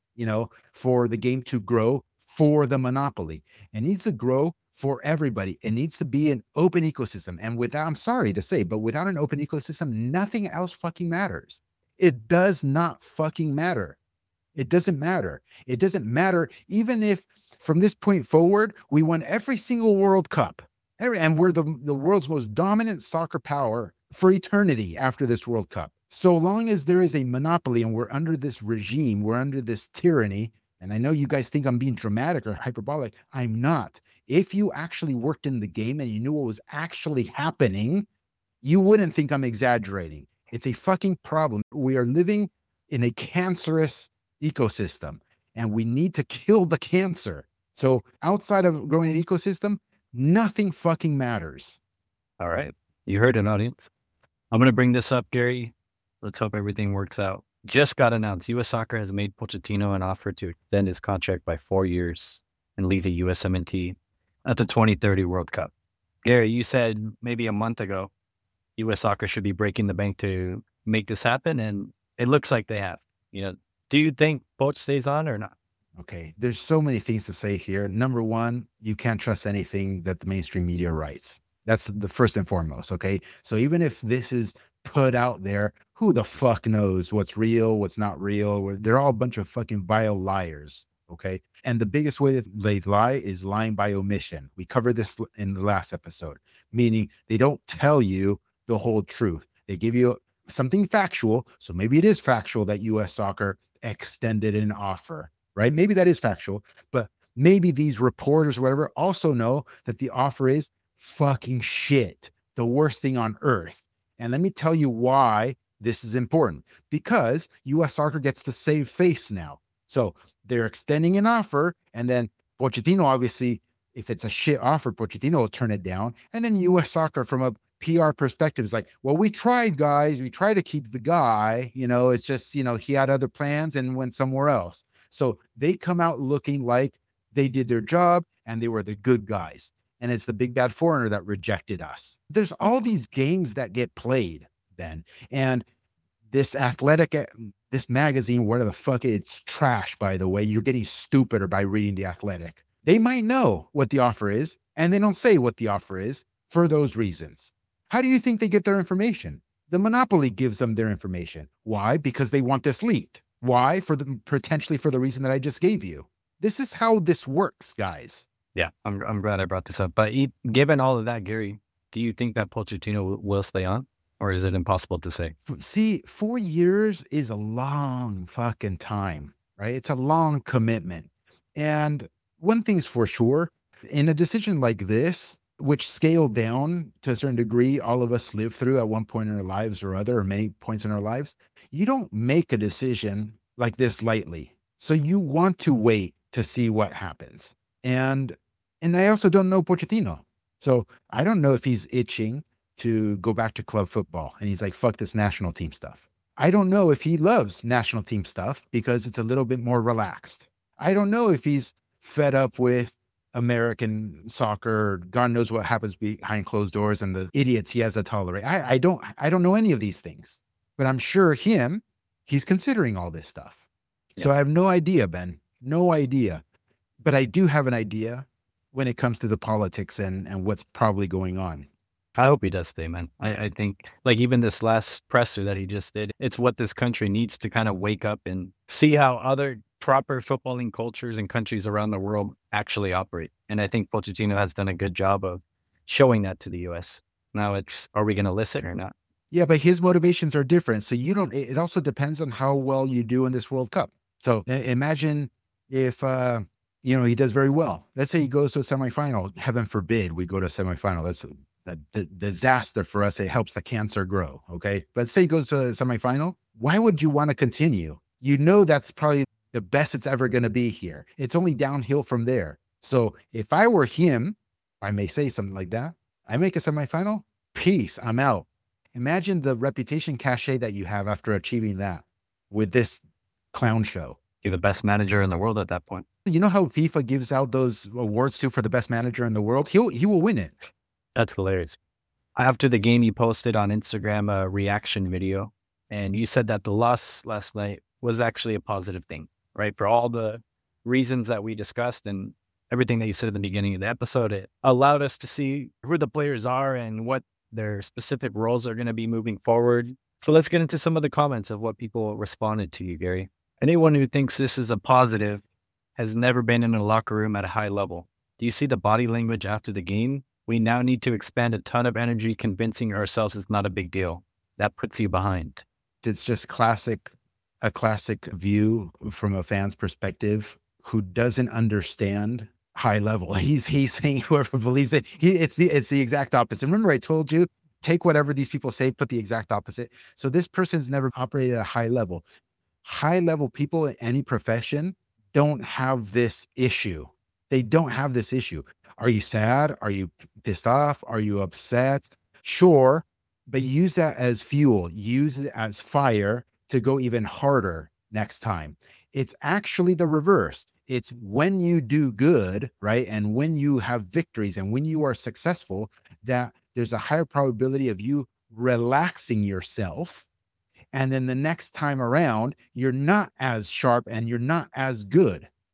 for the game to grow for the monopoly. It needs to grow for everybody. It needs to be an open ecosystem. And without, I'm sorry to say, but without an open ecosystem, nothing else fucking matters. It does not fucking matter. It doesn't matter. It doesn't matter even if from this point forward, we won every single World Cup. And we're the world's most dominant soccer power for eternity after this World Cup. So long as there is a monopoly and we're under this regime, we're under this tyranny, and I know you guys think I'm being dramatic or hyperbolic. I'm not. If you actually worked in the game and you knew what was actually happening, you wouldn't think I'm exaggerating. It's a fucking problem. We are living in a cancerous ecosystem, and we need to kill the cancer. So outside of growing an ecosystem, nothing fucking matters. All right. You heard it, audience. I'm going to bring this up, Gary. Let's hope everything works out. Just got announced. U.S. Soccer has made Pochettino an offer to extend his contract by 4 years and leave the USMNT at the 2030 World Cup. Gary, you said maybe a month ago, U.S. Soccer should be breaking the bank to make this happen, and it looks like they have. Do you think Poch stays on or not? Okay. There's so many things to say here. Number one, you can't trust anything that the mainstream media writes. That's the first and foremost. Okay. So even if this is put out there, who the fuck knows what's real, what's not real? They're all a bunch of fucking vile liars. Okay. And the biggest way that they lie is lying by omission. We covered this in the last episode, meaning they don't tell you the whole truth. They give you something factual. So maybe it is factual that US soccer extended an offer, right? Maybe that is factual, but maybe these reporters or whatever also know that the offer is fucking shit, the worst thing on earth. And let me tell you why this is important, because US soccer gets to save face now. So they're extending an offer, and then Pochettino, obviously, if it's a shit offer, Pochettino will turn it down. And then US soccer, from a PR perspective, is like, well, we tried, guys. We tried to keep the guy. It's just, he had other plans and went somewhere else. So they come out looking like they did their job and they were the good guys. And it's the big bad foreigner that rejected us. There's all these games that get played, Ben. And this this magazine, whatever the fuck, it's trash, by the way. You're getting stupider by reading The Athletic. They might know what the offer is, and they don't say what the offer is for those reasons. How do you think they get their information? The monopoly gives them their information. Why? Because they want this leaked. Why? Potentially for the reason that I just gave you. This is how this works, guys. Yeah, I'm glad I brought this up. But given all of that, Gary, do you think that Pochettino will stay on, or is it impossible to say? See, 4 years is a long fucking time, right? It's a long commitment. And one thing's for sure, in a decision like this, which scaled down to a certain degree, all of us live through at one point in our lives or other, or many points in our lives, you don't make a decision like this lightly. So you want to wait to see what happens. And I also don't know Pochettino. So I don't know if he's itching to go back to club football and he's like, fuck this national team stuff. I don't know if he loves national team stuff because it's a little bit more relaxed. I don't know if he's fed up with American soccer. God knows what happens behind closed doors and the idiots he has to tolerate. I don't know any of these things, but I'm sure he's considering all this stuff. Yeah. So I have no idea, Ben, no idea, but I do have an idea when it comes to the politics and what's probably going on. I hope he does stay, man. I think, like, even this last presser that he just did, it's what this country needs to kind of wake up and see how other proper footballing cultures and countries around the world actually operate. And I think Pochettino has done a good job of showing that to the US. Now are we going to listen or not? Yeah, but his motivations are different. So it also depends on how well you do in this World Cup. So imagine if, he does very well. Let's say he goes to a semifinal. Heaven forbid we go to a semifinal. That's the disaster for us. It helps the cancer grow. Okay. But say he goes to a semifinal. Why would you want to continue? That's probably the best it's ever going to be here. It's only downhill from there. So if I were him, I may say something like that. I make a semifinal. Peace. I'm out. Imagine the reputation cachet that you have after achieving that with this clown show. You're the best manager in the world at that point. You know how FIFA gives out those awards for the best manager in the world? He will win it. That's hilarious. After the game, you posted on Instagram a reaction video, and you said that the loss last night was actually a positive thing, right? For all the reasons that we discussed and everything that you said at the beginning of the episode, it allowed us to see who the players are and what their specific roles are going to be moving forward. So let's get into some of the comments of what people responded to you, Gary. Anyone who thinks this is a positive has never been in a locker room at a high level. Do you see the body language after the game? We now need to expend a ton of energy convincing ourselves it's not a big deal. That puts you behind. It's just a classic view from a fan's perspective who doesn't understand high level. He's saying whoever believes it, it's the exact opposite. Remember I told you, take whatever these people say, put the exact opposite. So this person's never operated at a high level. High level people in any profession don't have this issue. They don't have this issue. Are you sad? Are you pissed off? Are you upset? Sure, but use that as fuel. Use it as fire to go even harder next time. It's actually the reverse. It's when you do good, right? And when you have victories and when you are successful, that there's a higher probability of you relaxing yourself. And then the next time around, you're not as sharp and you're not as good.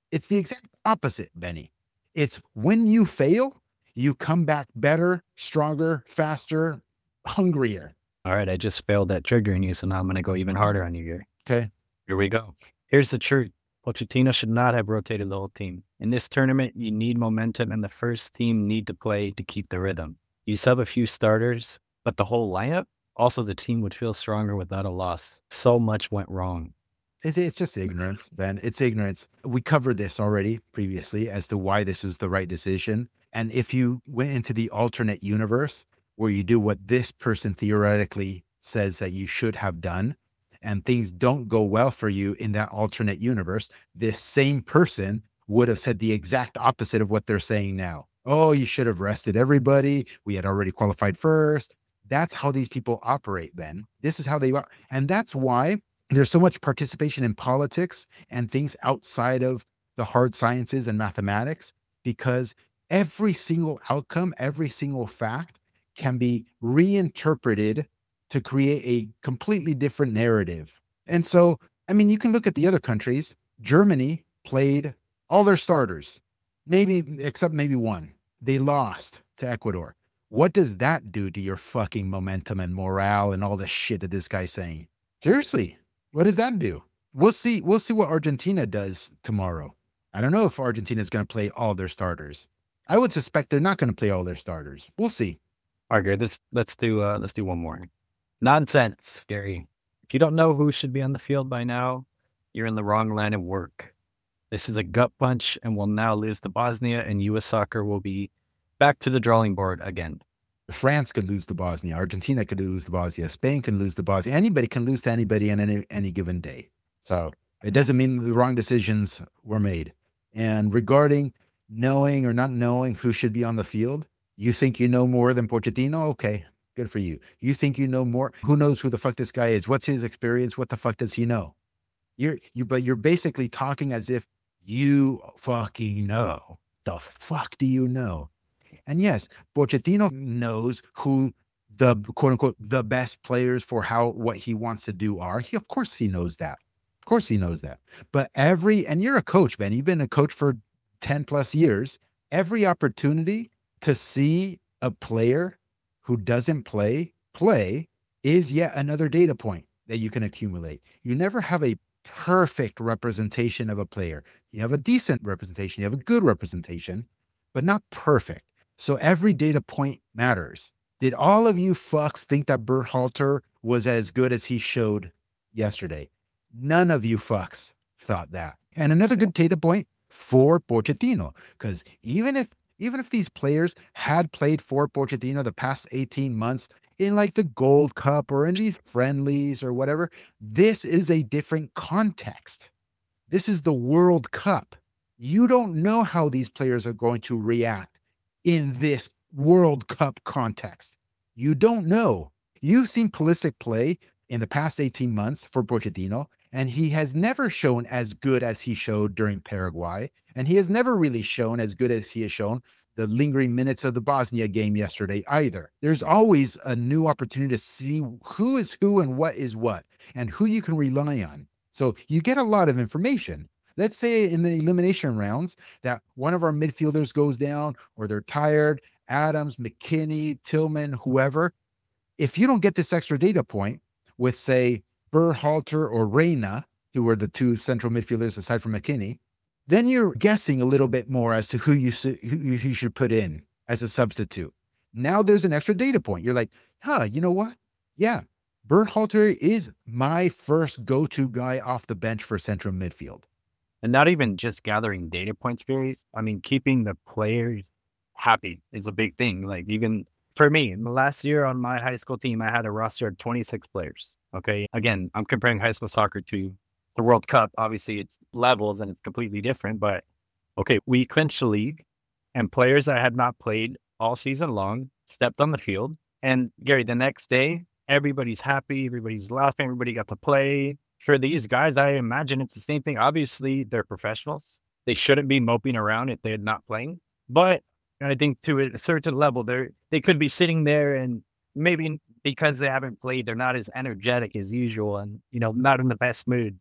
It's the exact opposite, Benny. It's when you fail, you come back better, stronger, faster, hungrier. All right, I just failed at triggering you, so now I'm going to go even harder on you, Gary. Okay. Here we go. Here's the truth. Pochettino should not have rotated the whole team. In this tournament, you need momentum, and the first team need to play to keep the rhythm. You sub a few starters, but the whole lineup, also the team would feel stronger without a loss. So much went wrong. It's just ignorance, Ben. It's ignorance. We covered this already previously as to why this is the right decision. And if you went into the alternate universe where you do what this person theoretically says that you should have done, and things don't go well for you in that alternate universe, this same person would have said the exact opposite of what they're saying now. Oh, you should have rested everybody. We had already qualified first. That's how these people operate, Ben. This is how they are. And that's why there's so much participation in politics and things outside of the hard sciences and mathematics, because every single outcome, every single fact can be reinterpreted to create a completely different narrative. And so, I mean, you can look at the other countries. Germany played all their starters, maybe except maybe one. They lost to Ecuador. What does that do to your fucking momentum and morale and all the shit that this guy's saying? Seriously, what does that do? We'll see. We'll see what Argentina does tomorrow. I don't know if Argentina is going to play all their starters. I would suspect they're not going to play all their starters. We'll see. All right, Gary, let's do one more. Nonsense, Gary. If you don't know who should be on the field by now, you're in the wrong line of work. This is a gut punch, and we'll now lose to Bosnia, and U.S. soccer will be back to the drawing board again. France could lose to Bosnia. Argentina could lose to Bosnia. Spain can lose to Bosnia. Anybody can lose to anybody on any given day. So it doesn't mean the wrong decisions were made. And regarding knowing or not knowing who should be on the field, you think you know more than Pochettino? Okay, good for you. You think you know more? Who knows who the fuck this guy is? What's his experience? What the fuck does he know? But you're basically talking as if you fucking know. The fuck do you know? And yes, Pochettino knows who the quote unquote the best players for what he wants to do are. Of course he knows that. Of course he knows that. But and you're a coach, Ben. You've been a coach for 10 plus years. Every opportunity to see a player who doesn't play is yet another data point that you can accumulate. You never have a perfect representation of a player. You have a decent representation, you have a good representation, but not perfect. So every data point matters. Did all of you fucks think that Berhalter was as good as he showed yesterday? None of you fucks thought that. And another good data point for Pochettino, because even if these players had played for Pochettino the past 18 months in like the Gold Cup or in these friendlies or whatever, this is a different context. This is the World Cup. You don't know how these players are going to react in this World Cup context. You don't know. You've seen Pulisic play in the past 18 months for Pochettino, and he has never shown as good as he showed during Paraguay, and he has never really shown as good as he has shown the lingering minutes of the Bosnia game yesterday either. There's always a new opportunity to see who is who and what is what, and who you can rely on. So you get a lot of information. Let's say in the elimination rounds that one of our midfielders goes down or they're tired, Adams, McKinney, Tillman, whoever. If you don't get this extra data point with, say, Berhalter or Reina, who are the two central midfielders aside from McKinney, then you're guessing a little bit more as to who you should put in as a substitute. Now there's an extra data point. You're like, you know what? Yeah, Berhalter is my first go-to guy off the bench for central midfield. And not even just gathering data points, Gary. I mean, keeping the players happy is a big thing. Like for me, in the last year on my high school team, I had a roster of 26 players. Okay. Again, I'm comparing high school soccer to the World Cup. Obviously, it's levels and it's completely different. But okay, we clinched the league and players that had not played all season long stepped on the field. And Gary, the next day, everybody's happy. Everybody's laughing. Everybody got to play. For these guys, I imagine it's the same thing. Obviously, they're professionals. They shouldn't be moping around if they're not playing. But I think to a certain level, they could be sitting there and maybe because they haven't played, they're not as energetic as usual and, not in the best mood.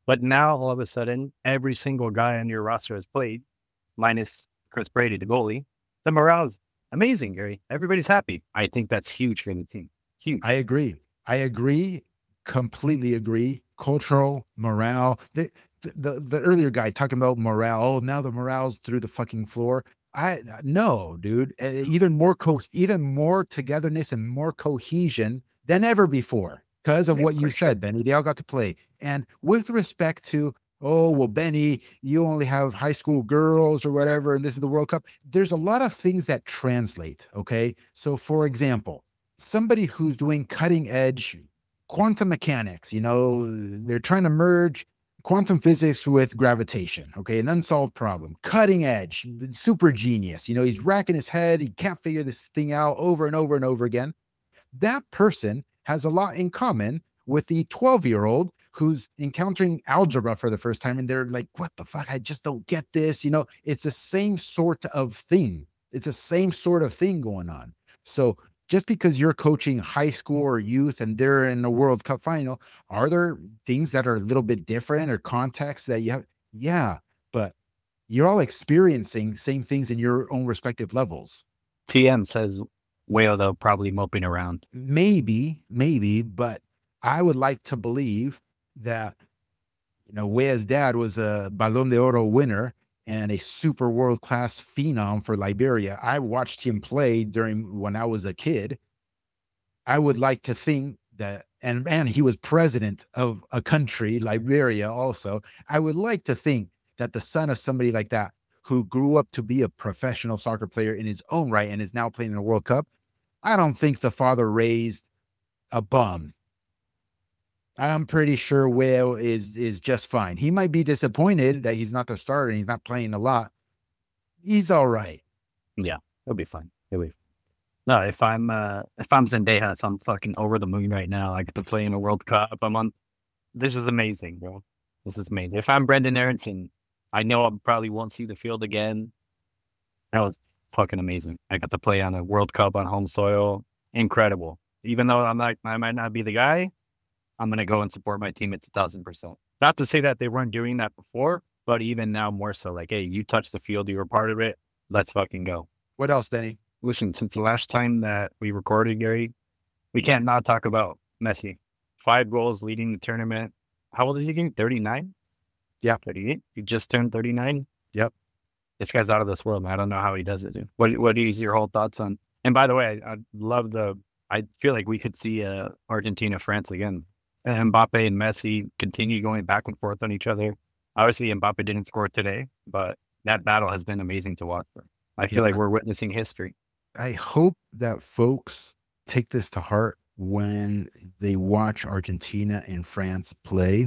But now all of a sudden, every single guy on your roster has played, minus Chris Brady, the goalie. The morale's amazing, Gary. Everybody's happy. I think that's huge for the team. Huge. I agree. I agree. Completely agree. Cultural morale. The earlier guy talking about morale. Oh, now the morale's through the fucking floor. I no, dude. Even more togetherness and more cohesion than ever before because of Yeah, what you for sure. said, Benny. They all got to play. And with respect to, oh, well, Benny, you only have high school girls or whatever, and this is the World Cup. There's a lot of things that translate. Okay. So, for example, somebody who's doing cutting edge quantum mechanics, they're trying to merge quantum physics with gravitation. Okay. An unsolved problem, cutting edge, super genius. He's racking his head. He can't figure this thing out over and over and over again. That person has a lot in common with the 12-year-old who's encountering algebra for the first time. And they're like, what the fuck? I just don't get this. It's the same sort of thing. It's the same sort of thing going on. So just because you're coaching high school or youth and they're in a World Cup final, are there things that are a little bit different or context that you have? Yeah, but you're all experiencing same things in your own respective levels. TM says Whale, though, probably moping around. Maybe, but I would like to believe that, Weah's dad was a Balón de Oro winner and a super world-class phenom for Liberia. I watched him play when I was a kid. I would like to think that, and he was president of a country, Liberia also. I would like to think that the son of somebody like that who grew up to be a professional soccer player in his own right and is now playing in a World Cup, I don't think the father raised a bum. I'm pretty sure Will is just fine. He might be disappointed that he's not the starter and he's not playing a lot. He's all right. Yeah, he'll be fine. He'll be. No, if I'm Zendejas, I'm fucking over the moon right now. I get to play in a World Cup. This is amazing, bro. This is amazing. If I'm Brendan Aronson, I know I probably won't see the field again. That was fucking amazing. I got to play on a World Cup on home soil. Incredible. Even though I might not be the guy, I'm gonna go and support my team. It's 1,000%. Not to say that they weren't doing that before, but even now more so. Like, hey, you touched the field, you were part of it. Let's fucking go. What else, Benny? Listen, since the last time that we recorded, Gary, we can't not talk about Messi. 5 goals leading the tournament. How old is he again? 39? Yeah. 38? He just turned 39? Yep. This guy's out of this world, man. I don't know how he does it, dude. What is your whole thoughts on? And by the way, I love I feel like we could see Argentina, France again. And Mbappe and Messi continue going back and forth on each other. Obviously, Mbappe didn't score today, but that battle has been amazing to watch. I feel like we're witnessing history. I hope that folks take this to heart when they watch Argentina and France play.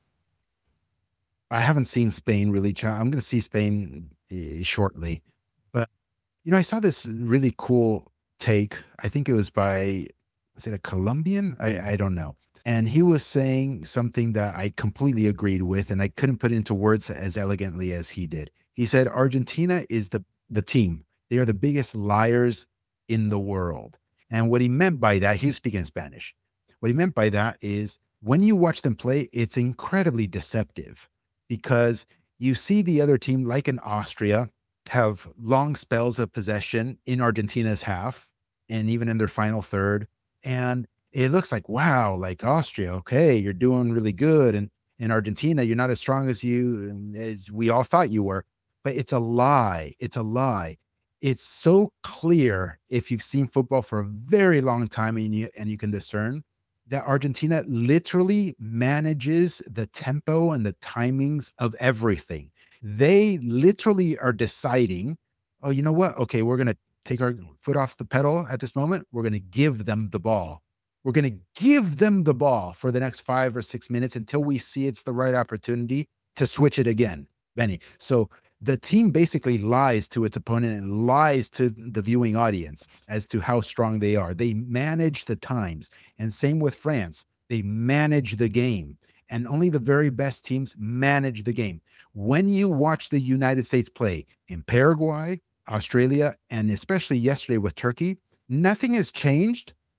I haven't seen Spain really. I'm going to see Spain shortly. But, I saw this really cool take. I think it was was it a Colombian? I don't know. And he was saying something that I completely agreed with, and I couldn't put it into words as elegantly as he did. He said, Argentina is the team. They are the biggest liars in the world. And what he meant by that, he was speaking in Spanish. What he meant by that is when you watch them play, it's incredibly deceptive because you see the other team, like in Austria, have long spells of possession in Argentina's half and even in their final third. And it looks like, wow, like Austria, okay, you're doing really good. And in Argentina, you're not as strong as we all thought you were. But it's a lie. It's a lie. It's so clear if you've seen football for a very long time and you can discern that Argentina literally manages the tempo and the timings of everything. They literally are deciding, oh, you know what? Okay, we're going to take our foot off the pedal at this moment. We're going to give them the ball. We're going to give them the ball for the next 5 or 6 minutes until we see it's the right opportunity to switch it again, Benny. So the team basically lies to its opponent and lies to the viewing audience as to how strong they are. They manage the times. And same with France. They manage the game. And only the very best teams manage the game. When you watch the United States play in Paraguay, Australia, and especially yesterday with Turkey, nothing has changed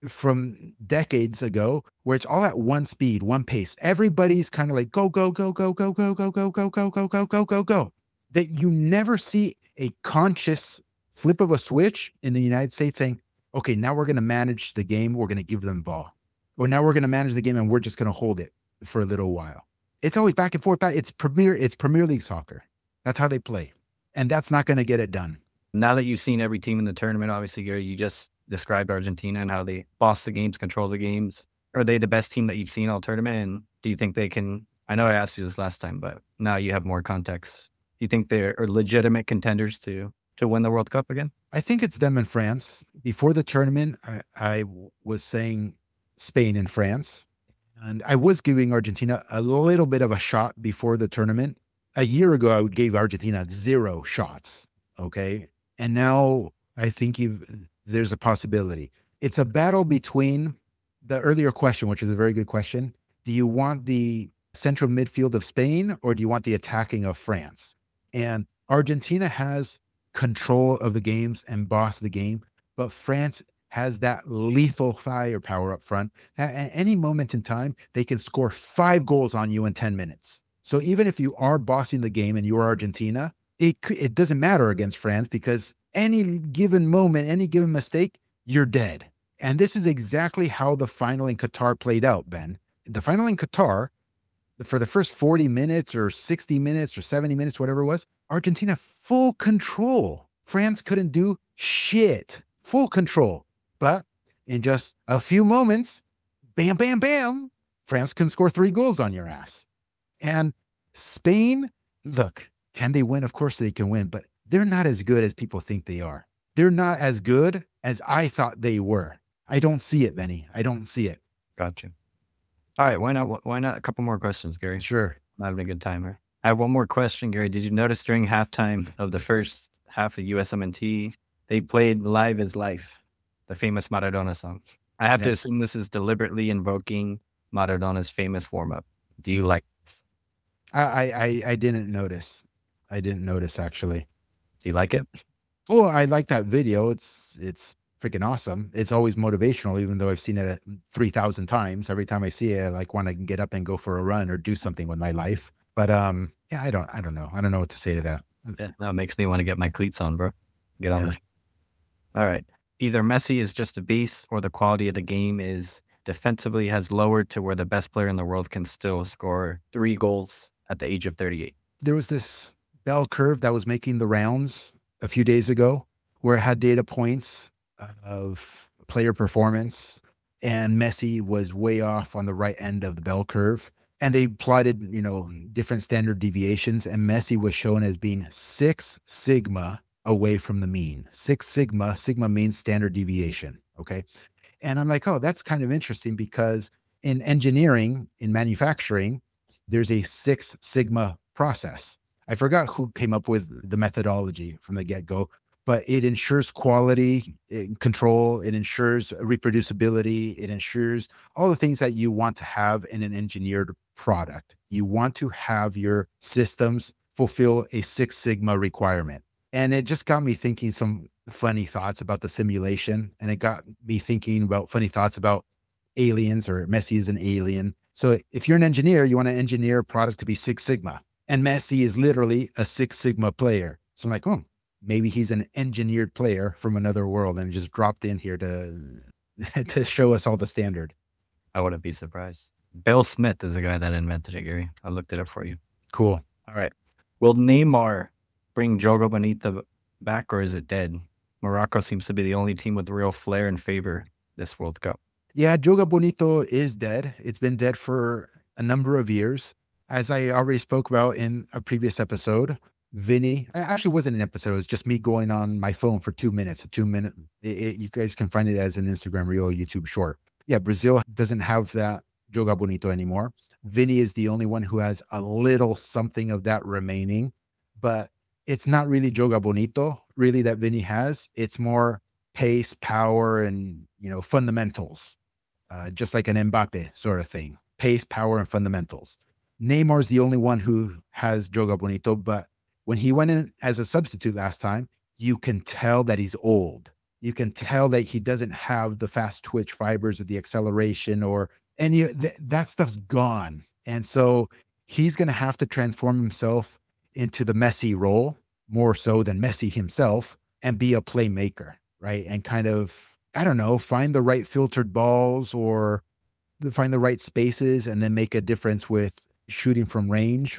from decades ago where it's all at one speed, one pace. Everybody's kind of like go, go, go, go, go, go, go, go, go, go, go, go, go, go, go. That you never see a conscious flip of a switch in the United States saying, okay, now we're going to manage the game. We're going to give them the ball. Or now we're going to manage the game and we're just going to hold it for a little while. It's always back and forth. It's Premier League soccer. That's how they play. And that's not going to get it done. Now that you've seen every team in the tournament, obviously, Gary, you just described Argentina and how they boss the games, control the games. Are they the best team that you've seen all tournament? And do you think they can? I know I asked you this last time, but now you have more context. Do you think they're legitimate contenders to win the World Cup again? I think it's them and France. Before the tournament, I was saying Spain and France. And I was giving Argentina a little bit of a shot before the tournament. A year ago, I gave Argentina 0 shots. Okay. And now I think there's a possibility. It's a battle between the earlier question, which is a very good question. Do you want the central midfield of Spain or do you want the attacking of France? And Argentina has control of the games and boss the game, but France has that lethal firepower up front. At any moment in time, they can score 5 goals on you in 10 minutes. So even if you are bossing the game and you're Argentina, it doesn't matter against France because any given moment, any given mistake, you're dead. And this is exactly how the final in Qatar played out, Ben. The final in Qatar, for the first 40 minutes or 60 minutes or 70 minutes, whatever it was, Argentina full control. France couldn't do shit. Full control. But in just a few moments, bam, bam, bam, France can score 3 goals on your ass. And Spain, look, can they win? Of course they can win, but they're not as good as people think they are. They're not as good as I thought they were. I don't see it, Benny. I don't see it. Gotcha. All right. Why not? Why not? A couple more questions, Gary. Sure. I'm having a good time here. I have one more question, Gary. Did you notice during halftime of the first half of USMNT, they played Live is Life, the famous Maradona song? I have to assume this is deliberately invoking Maradona's famous warm-up. Do you like this? I didn't notice. I didn't notice, actually. Do you like it? Oh, I like that video. It's freaking awesome. It's always motivational, even though I've seen it 3,000 times. Every time I see it, I like want to get up and go for a run or do something with my life. But yeah, I don't know. I don't know what to say to that. Yeah, that makes me want to get my cleats on, bro. Get on there. All right. Either Messi is just a beast or the quality of the game is defensively has lowered to where the best player in the world can still score 3 goals at the age of 38. There was this bell curve that was making the rounds a few days ago where it had data points of player performance, and Messi was way off on the right end of the bell curve. And they plotted, different standard deviations, and Messi was shown as being 6 sigma away from the mean. 6 sigma, sigma means standard deviation. Okay. And I'm like, oh, that's kind of interesting because in engineering, in manufacturing, there's a 6 sigma process. I forgot who came up with the methodology from the get-go, but it ensures quality control. It ensures reproducibility. It ensures all the things that you want to have in an engineered product. You want to have your systems fulfill a 6 sigma requirement. And it just got me thinking some funny thoughts about the simulation. And it got me thinking about funny thoughts about aliens, or Messi is an alien. So if you're an engineer, you want to engineer a product to be 6 sigma. And Messi is literally a 6 sigma player. So I'm like, oh, maybe he's an engineered player from another world and just dropped in here to show us all the standard. I wouldn't be surprised. Bill Smith is the guy that invented it, Gary. I looked it up for you. Cool. All right. Will Neymar bring Jogo Bonito back, or is it dead? Morocco seems to be the only team with real flair and favor this World Cup. Yeah, Jogo Bonito is dead. It's been dead for a number of years. As I already spoke about in a previous episode, Vinny, actually wasn't an episode. It was just me going on my phone for 2 minutes, a 2-minute. You guys can find it as an Instagram reel, YouTube short. Yeah, Brazil doesn't have that Jogo Bonito anymore. Vinny is the only one who has a little something of that remaining, but it's not really Jogo Bonito really that Vinny has. It's more pace, power, and, fundamentals, just like an Mbappe sort of thing. Pace, power, and fundamentals. Neymar's the only one who has Jogo Bonito, but when he went in as a substitute last time, you can tell that he's old. You can tell that he doesn't have the fast twitch fibers or the acceleration or any that stuff's gone. And so he's going to have to transform himself into the Messi role more so than Messi himself and be a playmaker, right? And kind of, I don't know, find the right filtered balls or find the right spaces and then make a difference with shooting from range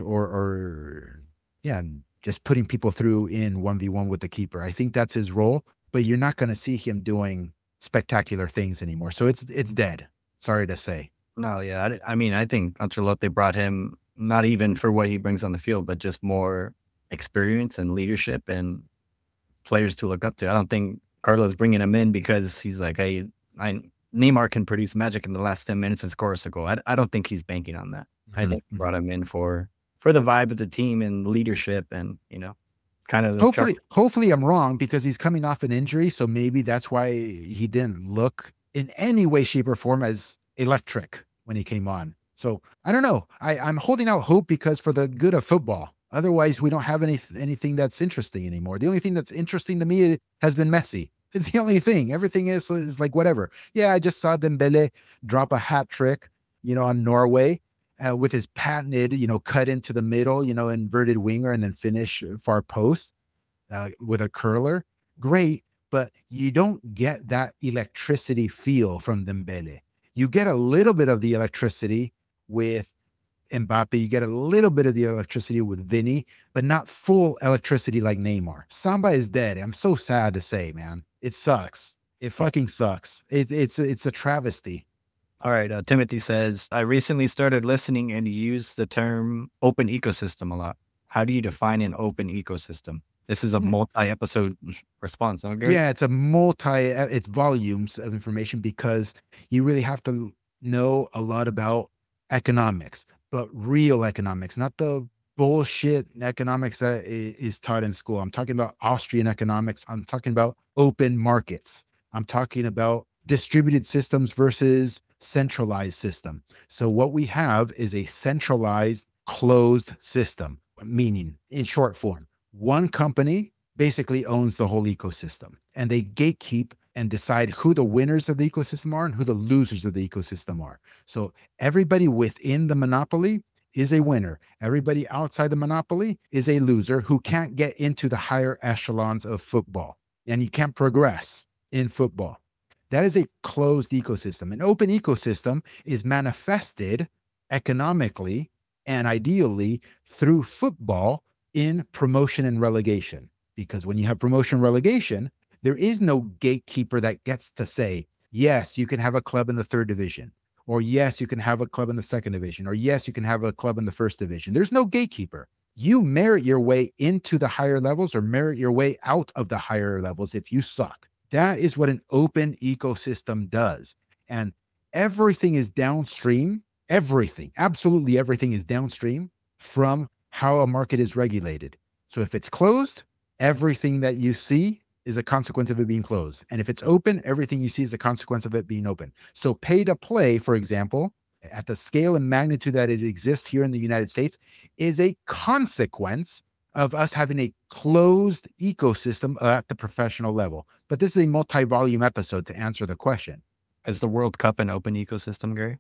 or yeah, just putting people through in 1v1 with the keeper. I think that's his role, but you're not going to see him doing spectacular things anymore. So it's dead. Sorry to say. No, yeah. I mean, I think Ancelotti brought him not even for what he brings on the field, but just more experience and leadership and players to look up to. I don't think Carlos bringing him in because he's like, hey, Neymar can produce magic in the last 10 minutes and score us a goal. I don't think he's banking on that. I think he brought him in for the vibe of the team and leadership and, kind of hopefully I'm wrong because he's coming off an injury. So maybe that's why he didn't look in any way, shape, or form as electric when he came on. So I don't know. I'm holding out hope because for the good of football. Otherwise, we don't have anything that's interesting anymore. The only thing that's interesting to me has been Messi. It's the only thing. Everything is like whatever. Yeah, I just saw Dembele drop a hat trick, on Norway with his patented, cut into the middle, inverted winger and then finish far post with a curler. Great, but you don't get that electricity feel from Dembele. You get a little bit of the electricity with Mbappe. You get a little bit of the electricity with Vinny, but not full electricity like Neymar. Samba is dead. I'm so sad to say, man. It sucks. It fucking sucks. It's a travesty. All right. Timothy says, I recently started listening and use the term open ecosystem a lot. How do you define an open ecosystem? This is a multi-episode response. Okay? Yeah, it's it's volumes of information because you really have to know a lot about economics, but real economics, not the bullshit economics that is taught in school. I'm talking about Austrian economics. I'm talking about open markets. I'm talking about distributed systems versus centralized system. So what we have is a centralized closed system, meaning in short form, one company basically owns the whole ecosystem and they gatekeep and decide who the winners of the ecosystem are and who the losers of the ecosystem are. So everybody within the monopoly is a winner. Everybody outside the monopoly is a loser who can't get into the higher echelons of football and you can't progress in football. That is a closed ecosystem. An open ecosystem is manifested economically and ideally through football in promotion and relegation. Because when you have promotion and relegation, there is no gatekeeper that gets to say, yes, you can have a club in the third division, or yes, you can have a club in the second division, or yes, you can have a club in the first division. There's no gatekeeper. You merit your way into the higher levels or merit your way out of the higher levels if you suck. That is what an open ecosystem does. And everything is downstream. Everything, absolutely everything is downstream from how a market is regulated. So if it's closed, everything that you see is a consequence of it being closed. And if it's open, everything you see is a consequence of it being open. So pay to play, for example, at the scale and magnitude that it exists here in the United States, is a consequence of us having a closed ecosystem at the professional level. But this is a multi-volume episode to answer the question. Is the World Cup an open ecosystem, Gary?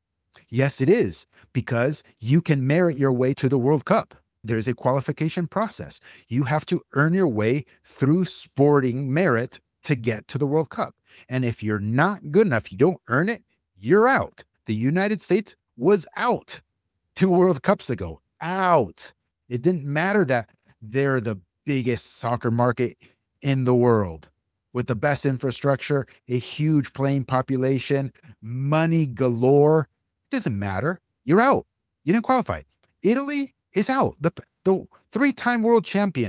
Yes, it is, because you can merit your way to the World Cup. There's a qualification process. You have to earn your way through sporting merit to get to the World Cup. And if you're not good enough, you don't earn it, you're out. The United States was out 2 World Cups ago. Out. It didn't matter that they're the biggest soccer market in the world with the best infrastructure, a huge playing population, money galore. It doesn't matter. You're out. You didn't qualify. Italy is out. The 3-time world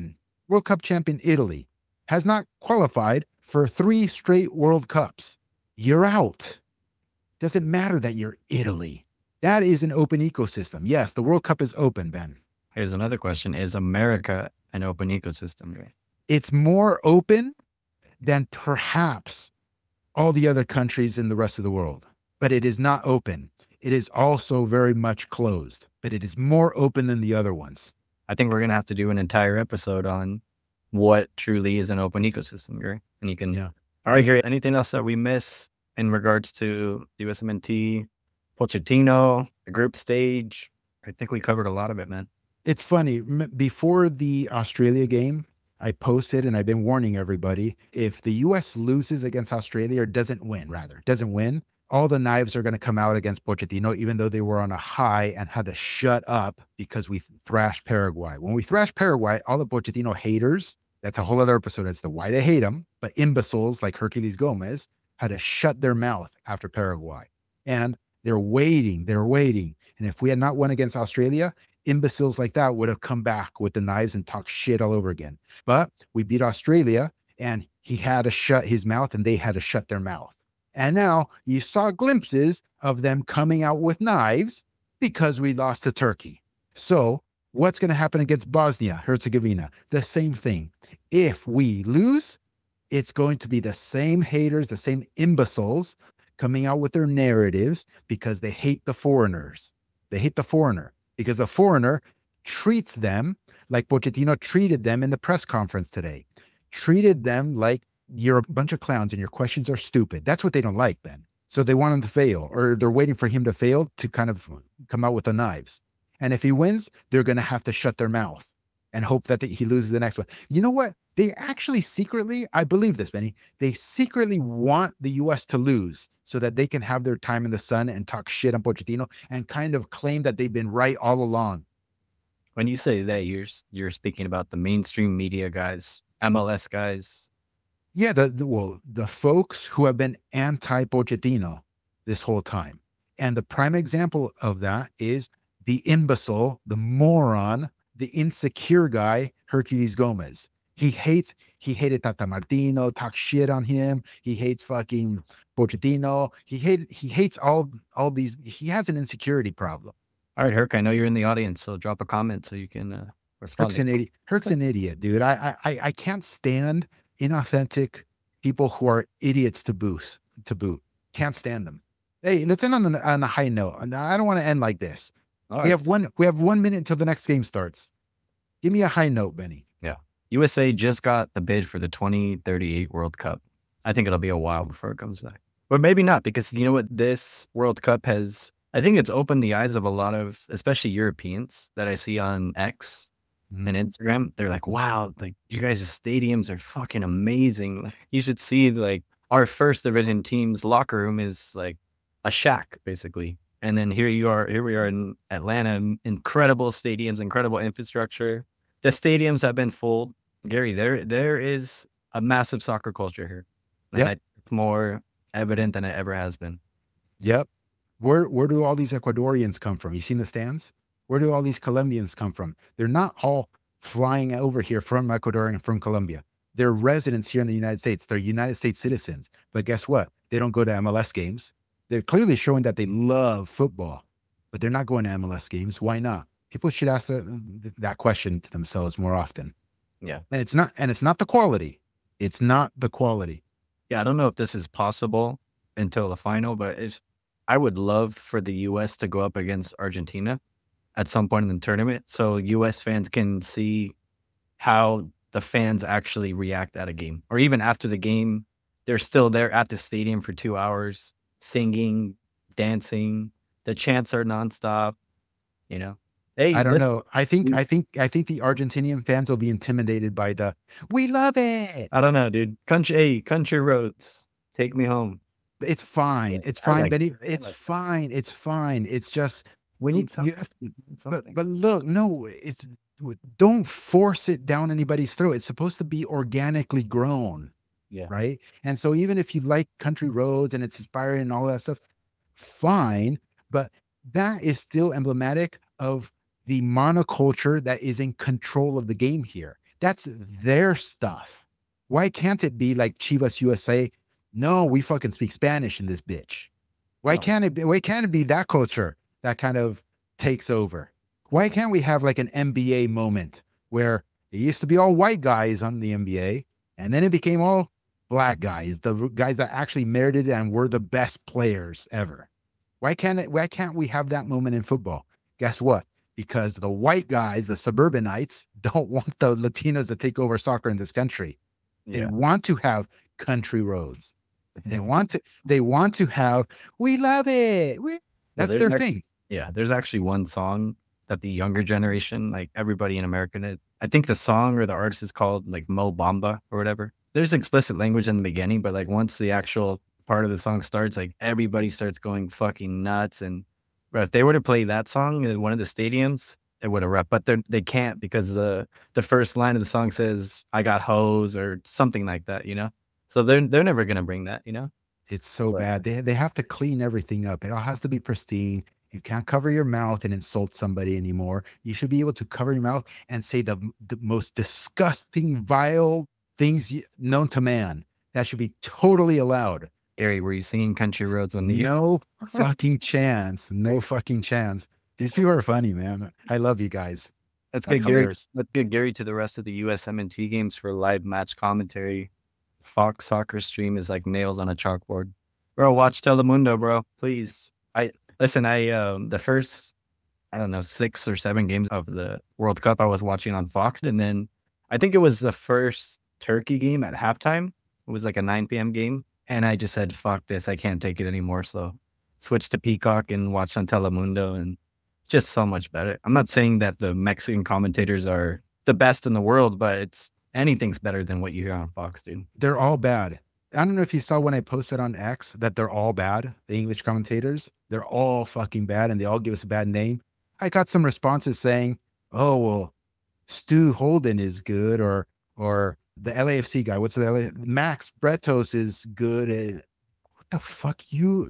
Cup champion Italy has not qualified for 3 straight World Cups. You're out. Doesn't matter that you're Italy. That is an open ecosystem. Yes, the World Cup is open, Ben. Here's another question. Is America an open ecosystem? It's more open than perhaps all the other countries in the rest of the world, but it is not open. It is also very much closed, but it is more open than the other ones. I think we're going to have to do an entire episode on what truly is an open ecosystem, Gary. And you can All right, Gary. Anything else that we miss in regards to USMNT, Pochettino, the group stage? I think we covered a lot of it, man. It's funny. Before the Australia game, I posted and I've been warning everybody, if the US loses against Australia, or doesn't win, all the knives are going to come out against Pochettino, even though they were on a high and had to shut up because we thrashed Paraguay. When we thrashed Paraguay, all the Pochettino haters, that's a whole other episode as to why they hate him, but imbeciles like Herculez Gomez had to shut their mouth after Paraguay. And they're waiting. And if we had not won against Australia, imbeciles like that would have come back with the knives and talked shit all over again. But we beat Australia and he had to shut his mouth and they had to shut their mouth. And now you saw glimpses of them coming out with knives because we lost to Turkey. So what's going to happen against Bosnia, Herzegovina? The same thing. If we lose, it's going to be the same haters, the same imbeciles coming out with their narratives because they hate the foreigners. They hate the foreigner because the foreigner treats them like Pochettino treated them in the press conference today. Treated them like you're a bunch of clowns and your questions are stupid. That's what they don't like then. So they want him to fail, or they're waiting for him to fail to kind of come out with the knives. And if he wins, they're going to have to shut their mouth and hope that he loses the next one. You know what? They actually secretly, I believe this, Benny, they secretly want the U.S. to lose so that they can have their time in the sun and talk shit on Pochettino and kind of claim that they've been right all along. When you say that, you're speaking about the mainstream media guys, MLS guys. Yeah, the folks who have been anti-Pochettino this whole time. And the prime example of that is the imbecile, the moron, the insecure guy, Herculez Gomez. He hated Tata Martino, talk shit on him. He hates fucking Pochettino. He hates all these. He has an insecurity problem. All right, Herc, I know you're in the audience, so drop a comment so you can respond. Herc's an idiot, dude. I can't stand inauthentic people who are idiots to boot. Can't stand them. Hey, let's end on a high note. I don't want to end like this. All We right. have 1 minute until the next game starts. Give me a high note, Benny. USA just got the bid for the 2038 World Cup. I think it'll be a while before it comes back. But maybe not, because you know what? This World Cup has, I think it's opened the eyes of a lot of, especially Europeans that I see on X and Instagram. They're like, wow, like you guys' stadiums are fucking amazing. Like, you should see like our first division team's locker room is like a shack, basically. And then here we are in Atlanta, incredible stadiums, incredible infrastructure. The stadiums have been full. Gary, there is a massive soccer culture here. And Yep. it's more evident than it ever has been. Yep. Where do all these Ecuadorians come from? You seen the stands? Where do all these Colombians come from? They're not all flying over here from Ecuador and from Colombia. They're residents here in the United States. They're United States citizens. But guess what? They don't go to MLS games. They're clearly showing that they love football, but they're not going to MLS games. Why not? People should ask that question to themselves more often. Yeah. And it's not the quality. It's not the quality. Yeah, I don't know if this is possible until the final, but I would love for the U.S. to go up against Argentina at some point in the tournament so U.S. fans can see how the fans actually react at a game. Or even after the game, they're still there at the stadium for 2 hours, singing, dancing. The chants are nonstop, you know? Hey, I don't know. I think the Argentinian fans will be intimidated by we love it. I don't know, dude. Country roads, take me home. It's fine. Yeah, It's I fine, like Benny. it. I It's like that. fine. It's fine. It's just We need you something. have, but look, no, don't force it down anybody's throat. It's supposed to be organically grown, Yeah. right? And so even if you like country roads and it's inspiring and all that stuff, fine, but that is still emblematic of the monoculture that is in control of the game here. That's their stuff. Why can't it be like Chivas USA? No, we fucking speak Spanish in this bitch. Why No. can't it be that culture that kind of takes over? Why can't we have like an NBA moment where it used to be all white guys on the NBA and then it became all black guys, the guys that actually merited it and were the best players ever? Why can't we have that moment in football? Guess what? Because the white guys, the suburbanites, don't want the Latinos to take over soccer in this country. They Yeah. want to have country roads. They want to have, we love it. That's their thing. Yeah, there's actually one song that the younger generation, like everybody in America, I think the song or the artist is called like Mo Bamba or whatever. There's explicit language in the beginning, but like once the actual part of the song starts, like everybody starts going fucking nuts. And bro, if they were to play that song in one of the stadiums, it would have rep. But they can't because the first line of the song says "I got hoes" or something like that, you know. So they're never gonna bring that, you know. It's so bad. They have to clean everything up. It all has to be pristine. You can't cover your mouth and insult somebody anymore. You should be able to cover your mouth and say the most disgusting, vile things known to man. That should be totally allowed. Gary, were you singing Country Roads on the No fucking chance. No fucking chance. These people are funny, man. I love you guys. That's good, Gary. Let's get Gary to the rest of the USMNT games for live match commentary. Fox Soccer stream is like nails on a chalkboard. Bro, watch Telemundo, bro. Please. The first, I don't know, 6 or 7 games of the World Cup I was watching on Fox. And then I think it was the first Turkey game at halftime. It was like a 9 p.m. game. And I just said, fuck this. I can't take it anymore. So switched to Peacock and watched on Telemundo, and just so much better. I'm not saying that the Mexican commentators are the best in the world, but anything's better than what you hear on Fox, dude. They're all bad. I don't know if you saw when I posted on X that they're all bad. The English commentators, they're all fucking bad, and they all give us a bad name. I got some responses saying, "Oh, well, Stu Holden is good," or the LAFC guy. What's the Max Bretos is good. What the fuck?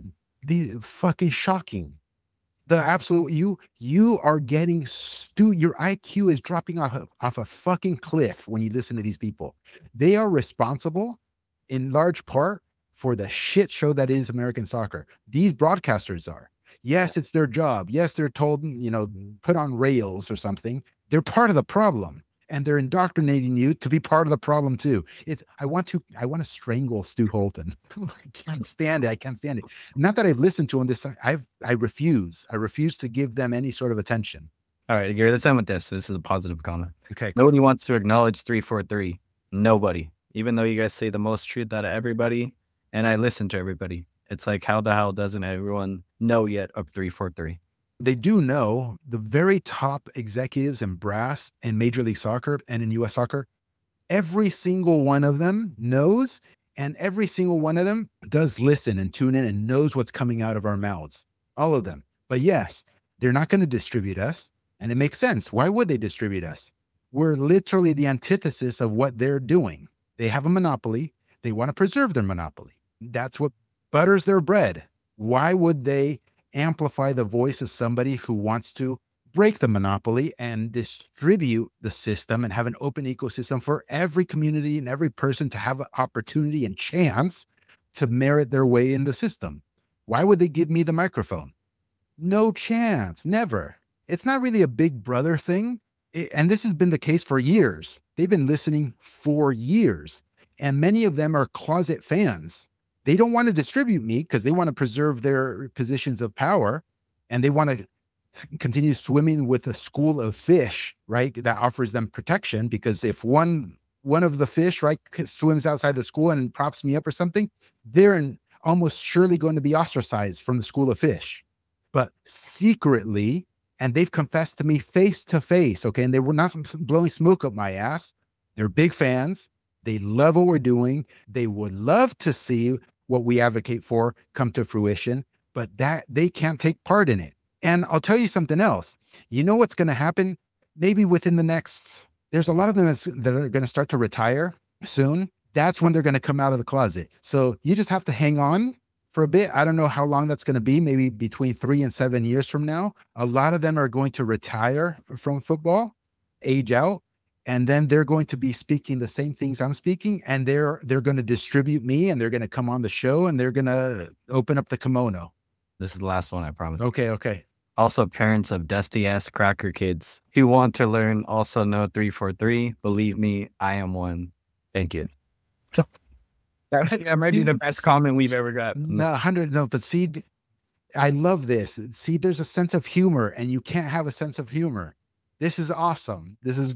The fucking shocking. The absolute you are getting your IQ is dropping off a fucking cliff when you listen to these people. They are responsible in large part for the shit show that is American soccer. These broadcasters are. Yes, it's their job. Yes, they're told, put on rails or something. They're part of the problem, and they're indoctrinating you to be part of the problem too. I want to strangle Stu Holden. I can't stand it. Not that I've listened to him this time. I refuse to give them any sort of attention. All right, Gary, let's end with this. This is a positive comment. Okay. Nobody wants to acknowledge 343. Nobody. Even though you guys say the most truth out of everybody, and I listen to everybody. It's like, how the hell doesn't everyone know yet of 343? They do know. The very top executives and brass in Major League Soccer and in U.S. soccer, every single one of them knows, and every single one of them does listen and tune in and knows what's coming out of our mouths. All of them. But yes, they're not going to distribute us, and it makes sense. Why would they distribute us? We're literally the antithesis of what they're doing. They have a monopoly. They want to preserve their monopoly. That's what butters their bread. Why would they amplify the voice of somebody who wants to break the monopoly and distribute the system and have an open ecosystem for every community and every person to have an opportunity and chance to merit their way in the system? Why would they give me the microphone? No chance. Never. It's not really a big brother thing. And this has been the case for years. They've been listening for years. And many of them are closet fans. They don't want to distribute me because they want to preserve their positions of power, and they want to continue swimming with a school of fish, right? That offers them protection, because if one of the fish, right, swims outside the school and props me up or something, they're almost surely going to be ostracized from the school of fish. But secretly, and they've confessed to me face to face, okay, and they were not blowing smoke up my ass. They're big fans. They love what we're doing. They would love to see what we advocate for come to fruition, but that they can't take part in it. And I'll tell you something else. You know what's going to happen? Maybe within there's a lot of them that are going to start to retire soon. That's when they're going to come out of the closet. So you just have to hang on for a bit. I don't know how long that's going to be, maybe between 3 and 7 years from now. A lot of them are going to retire from football, age out. And then they're going to be speaking the same things I'm speaking, and they're going to distribute me, and they're going to come on the show, and they're going to open up the kimono. This is the last one, I promise. Okay. Also, parents of dusty-ass cracker kids who want to learn also know 343. Believe me, I am one. Thank you. I'm ready. The best comment we've ever got. But see, I love this. See, there's a sense of humor, and you can't have a sense of humor. This is awesome. This is great.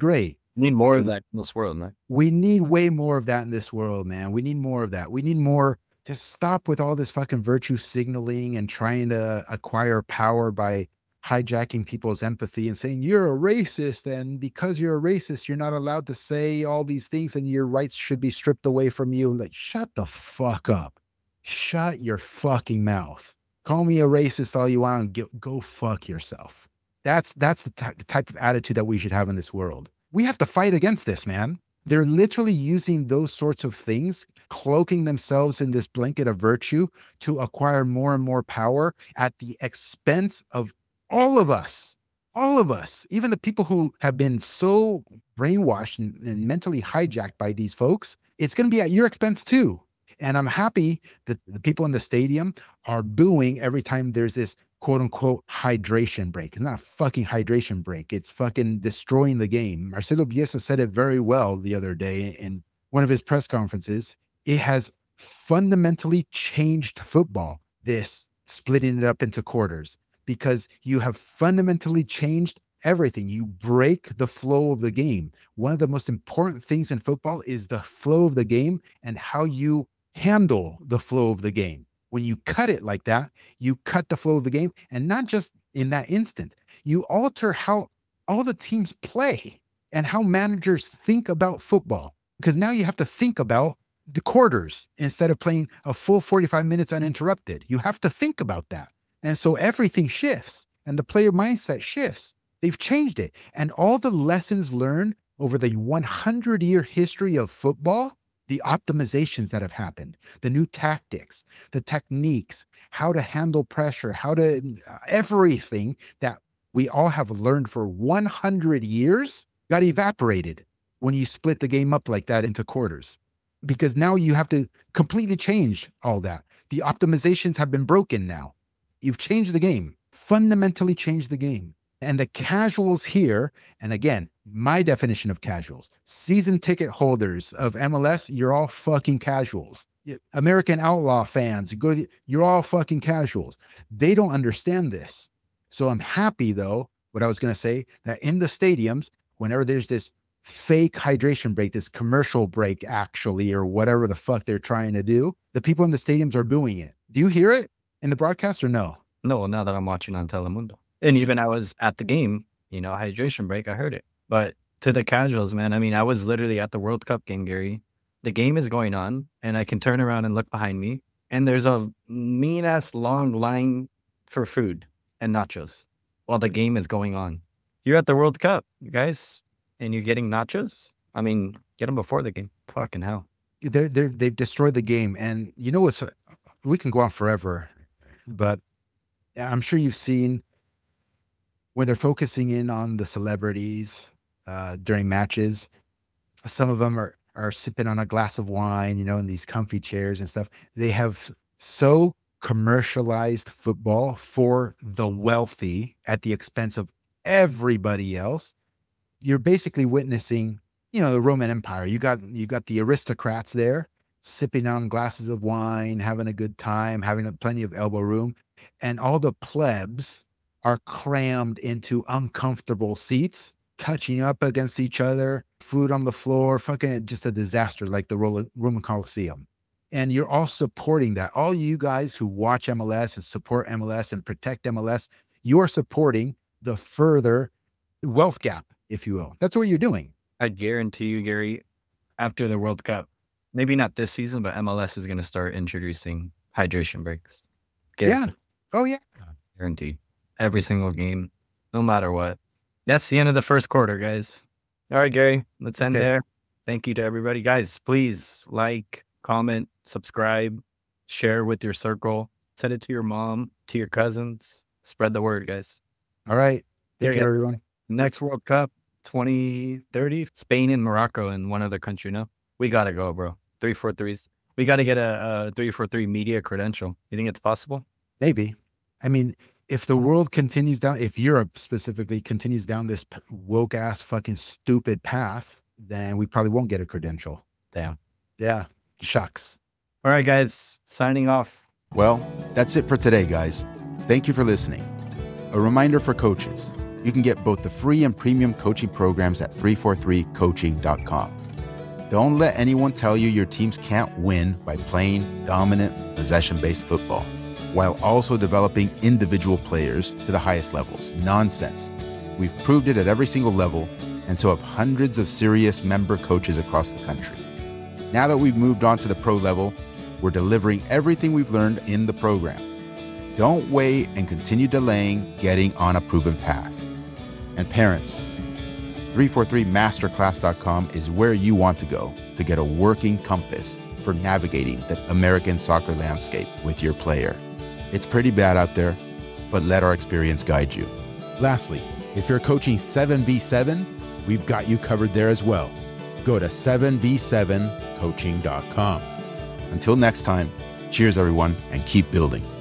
We need more of that in this world, man. We need way more of that in this world, man. We need more of that. We need more. Just stop with all this fucking virtue signaling and trying to acquire power by hijacking people's empathy and saying you're a racist, and because you're a racist, you're not allowed to say all these things and your rights should be stripped away from you. Like, shut the fuck up. Shut your fucking mouth. Call me a racist all you want and go fuck yourself. That's the type of attitude that we should have in this world. We have to fight against this, man. They're literally using those sorts of things, cloaking themselves in this blanket of virtue to acquire more and more power at the expense of all of us, even the people who have been so brainwashed and mentally hijacked by these folks. It's going to be at your expense too. And I'm happy that the people in the stadium are booing every time there's this quote unquote hydration break. It's not a fucking hydration break. It's fucking destroying the game. Marcelo Bielsa said it very well the other day in one of his press conferences. It has fundamentally changed football, this splitting it up into quarters, because you have fundamentally changed everything. You break the flow of the game. One of the most important things in football is the flow of the game and how you handle the flow of the game. When you cut it like that, you cut the flow of the game, and not just in that instant, you alter how all the teams play and how managers think about football. Because now you have to think about the quarters instead of playing a full 45 minutes uninterrupted. You have to think about that. And so everything shifts and the player mindset shifts. They've changed it. And all the lessons learned over the 100-year history of football, the optimizations that have happened, the new tactics, the techniques, how to handle pressure, everything that we all have learned for 100 years got evaporated when you split the game up like that into quarters. Because now you have to completely change all that. The optimizations have been broken now. You've changed the game, fundamentally changed the game. And the casuals here, and again, my definition of casuals, season ticket holders of MLS, you're all fucking casuals. American Outlaw fans, you're all fucking casuals. They don't understand this. So I'm happy, though, what I was going to say, that in the stadiums, whenever there's this fake hydration break, this commercial break, actually, or whatever the fuck they're trying to do, the people in the stadiums are booing it. Do you hear it in the broadcast or no? No, now that I'm watching on Telemundo. And even I was at the game, hydration break, I heard it. But to the casuals, man, I mean, I was literally at the World Cup game, Gary. The game is going on, and I can turn around and look behind me, and there's a mean-ass long line for food and nachos while the game is going on. You're at the World Cup, you guys, and you're getting nachos? I mean, get them before the game. Fucking hell. They've destroyed the game. And you know what's, we can go on forever, but I'm sure you've seen when they're focusing in on the celebrities during matches, some of them are sipping on a glass of wine, in these comfy chairs and stuff. They have so commercialized football for the wealthy at the expense of everybody else. You're basically witnessing, the Roman Empire. You got the aristocrats there sipping on glasses of wine, having a good time, having plenty of elbow room, and all the plebs are crammed into uncomfortable seats, touching up against each other, food on the floor, fucking just a disaster like the Roman Colosseum. And you're all supporting that. All you guys who watch MLS and support MLS and protect MLS, you are supporting the further wealth gap, if you will. That's what you're doing. I guarantee you, Gary, after the World Cup, maybe not this season, but MLS is going to start introducing hydration breaks. Guaranteed. Yeah. Oh, yeah. Guaranteed. Every single game, no matter what. That's the end of the first quarter, guys. All right, Gary, let's end there. Thank you to everybody. Guys, please like, comment, subscribe, share with your circle. Send it to your mom, to your cousins. Spread the word, guys. All right. Take care, everyone. Next World Cup, 2030, Spain and Morocco and one other country, no? We got to go, bro. 343s. We got to get a 343 media credential. You think it's possible? Maybe. I mean, if the world continues down, if Europe specifically continues down this woke ass fucking stupid path, then we probably won't get a credential. Damn. Yeah. Shucks. All right, guys. Signing off. Well, that's it for today, guys. Thank you for listening. A reminder for coaches. You can get both the free and premium coaching programs at 343coaching.com. Don't let anyone tell you your teams can't win by playing dominant, possession-based football, while also developing individual players to the highest levels. Nonsense. We've proved it at every single level, and so have hundreds of serious member coaches across the country. Now that we've moved on to the pro level, we're delivering everything we've learned in the program. Don't wait and continue delaying getting on a proven path. And parents, 343masterclass.com is where you want to go to get a working compass for navigating the American soccer landscape with your player. It's pretty bad out there, but let our experience guide you. Lastly, if you're coaching 7v7, we've got you covered there as well. Go to 7v7coaching.com. Until next time, cheers everyone, and keep building.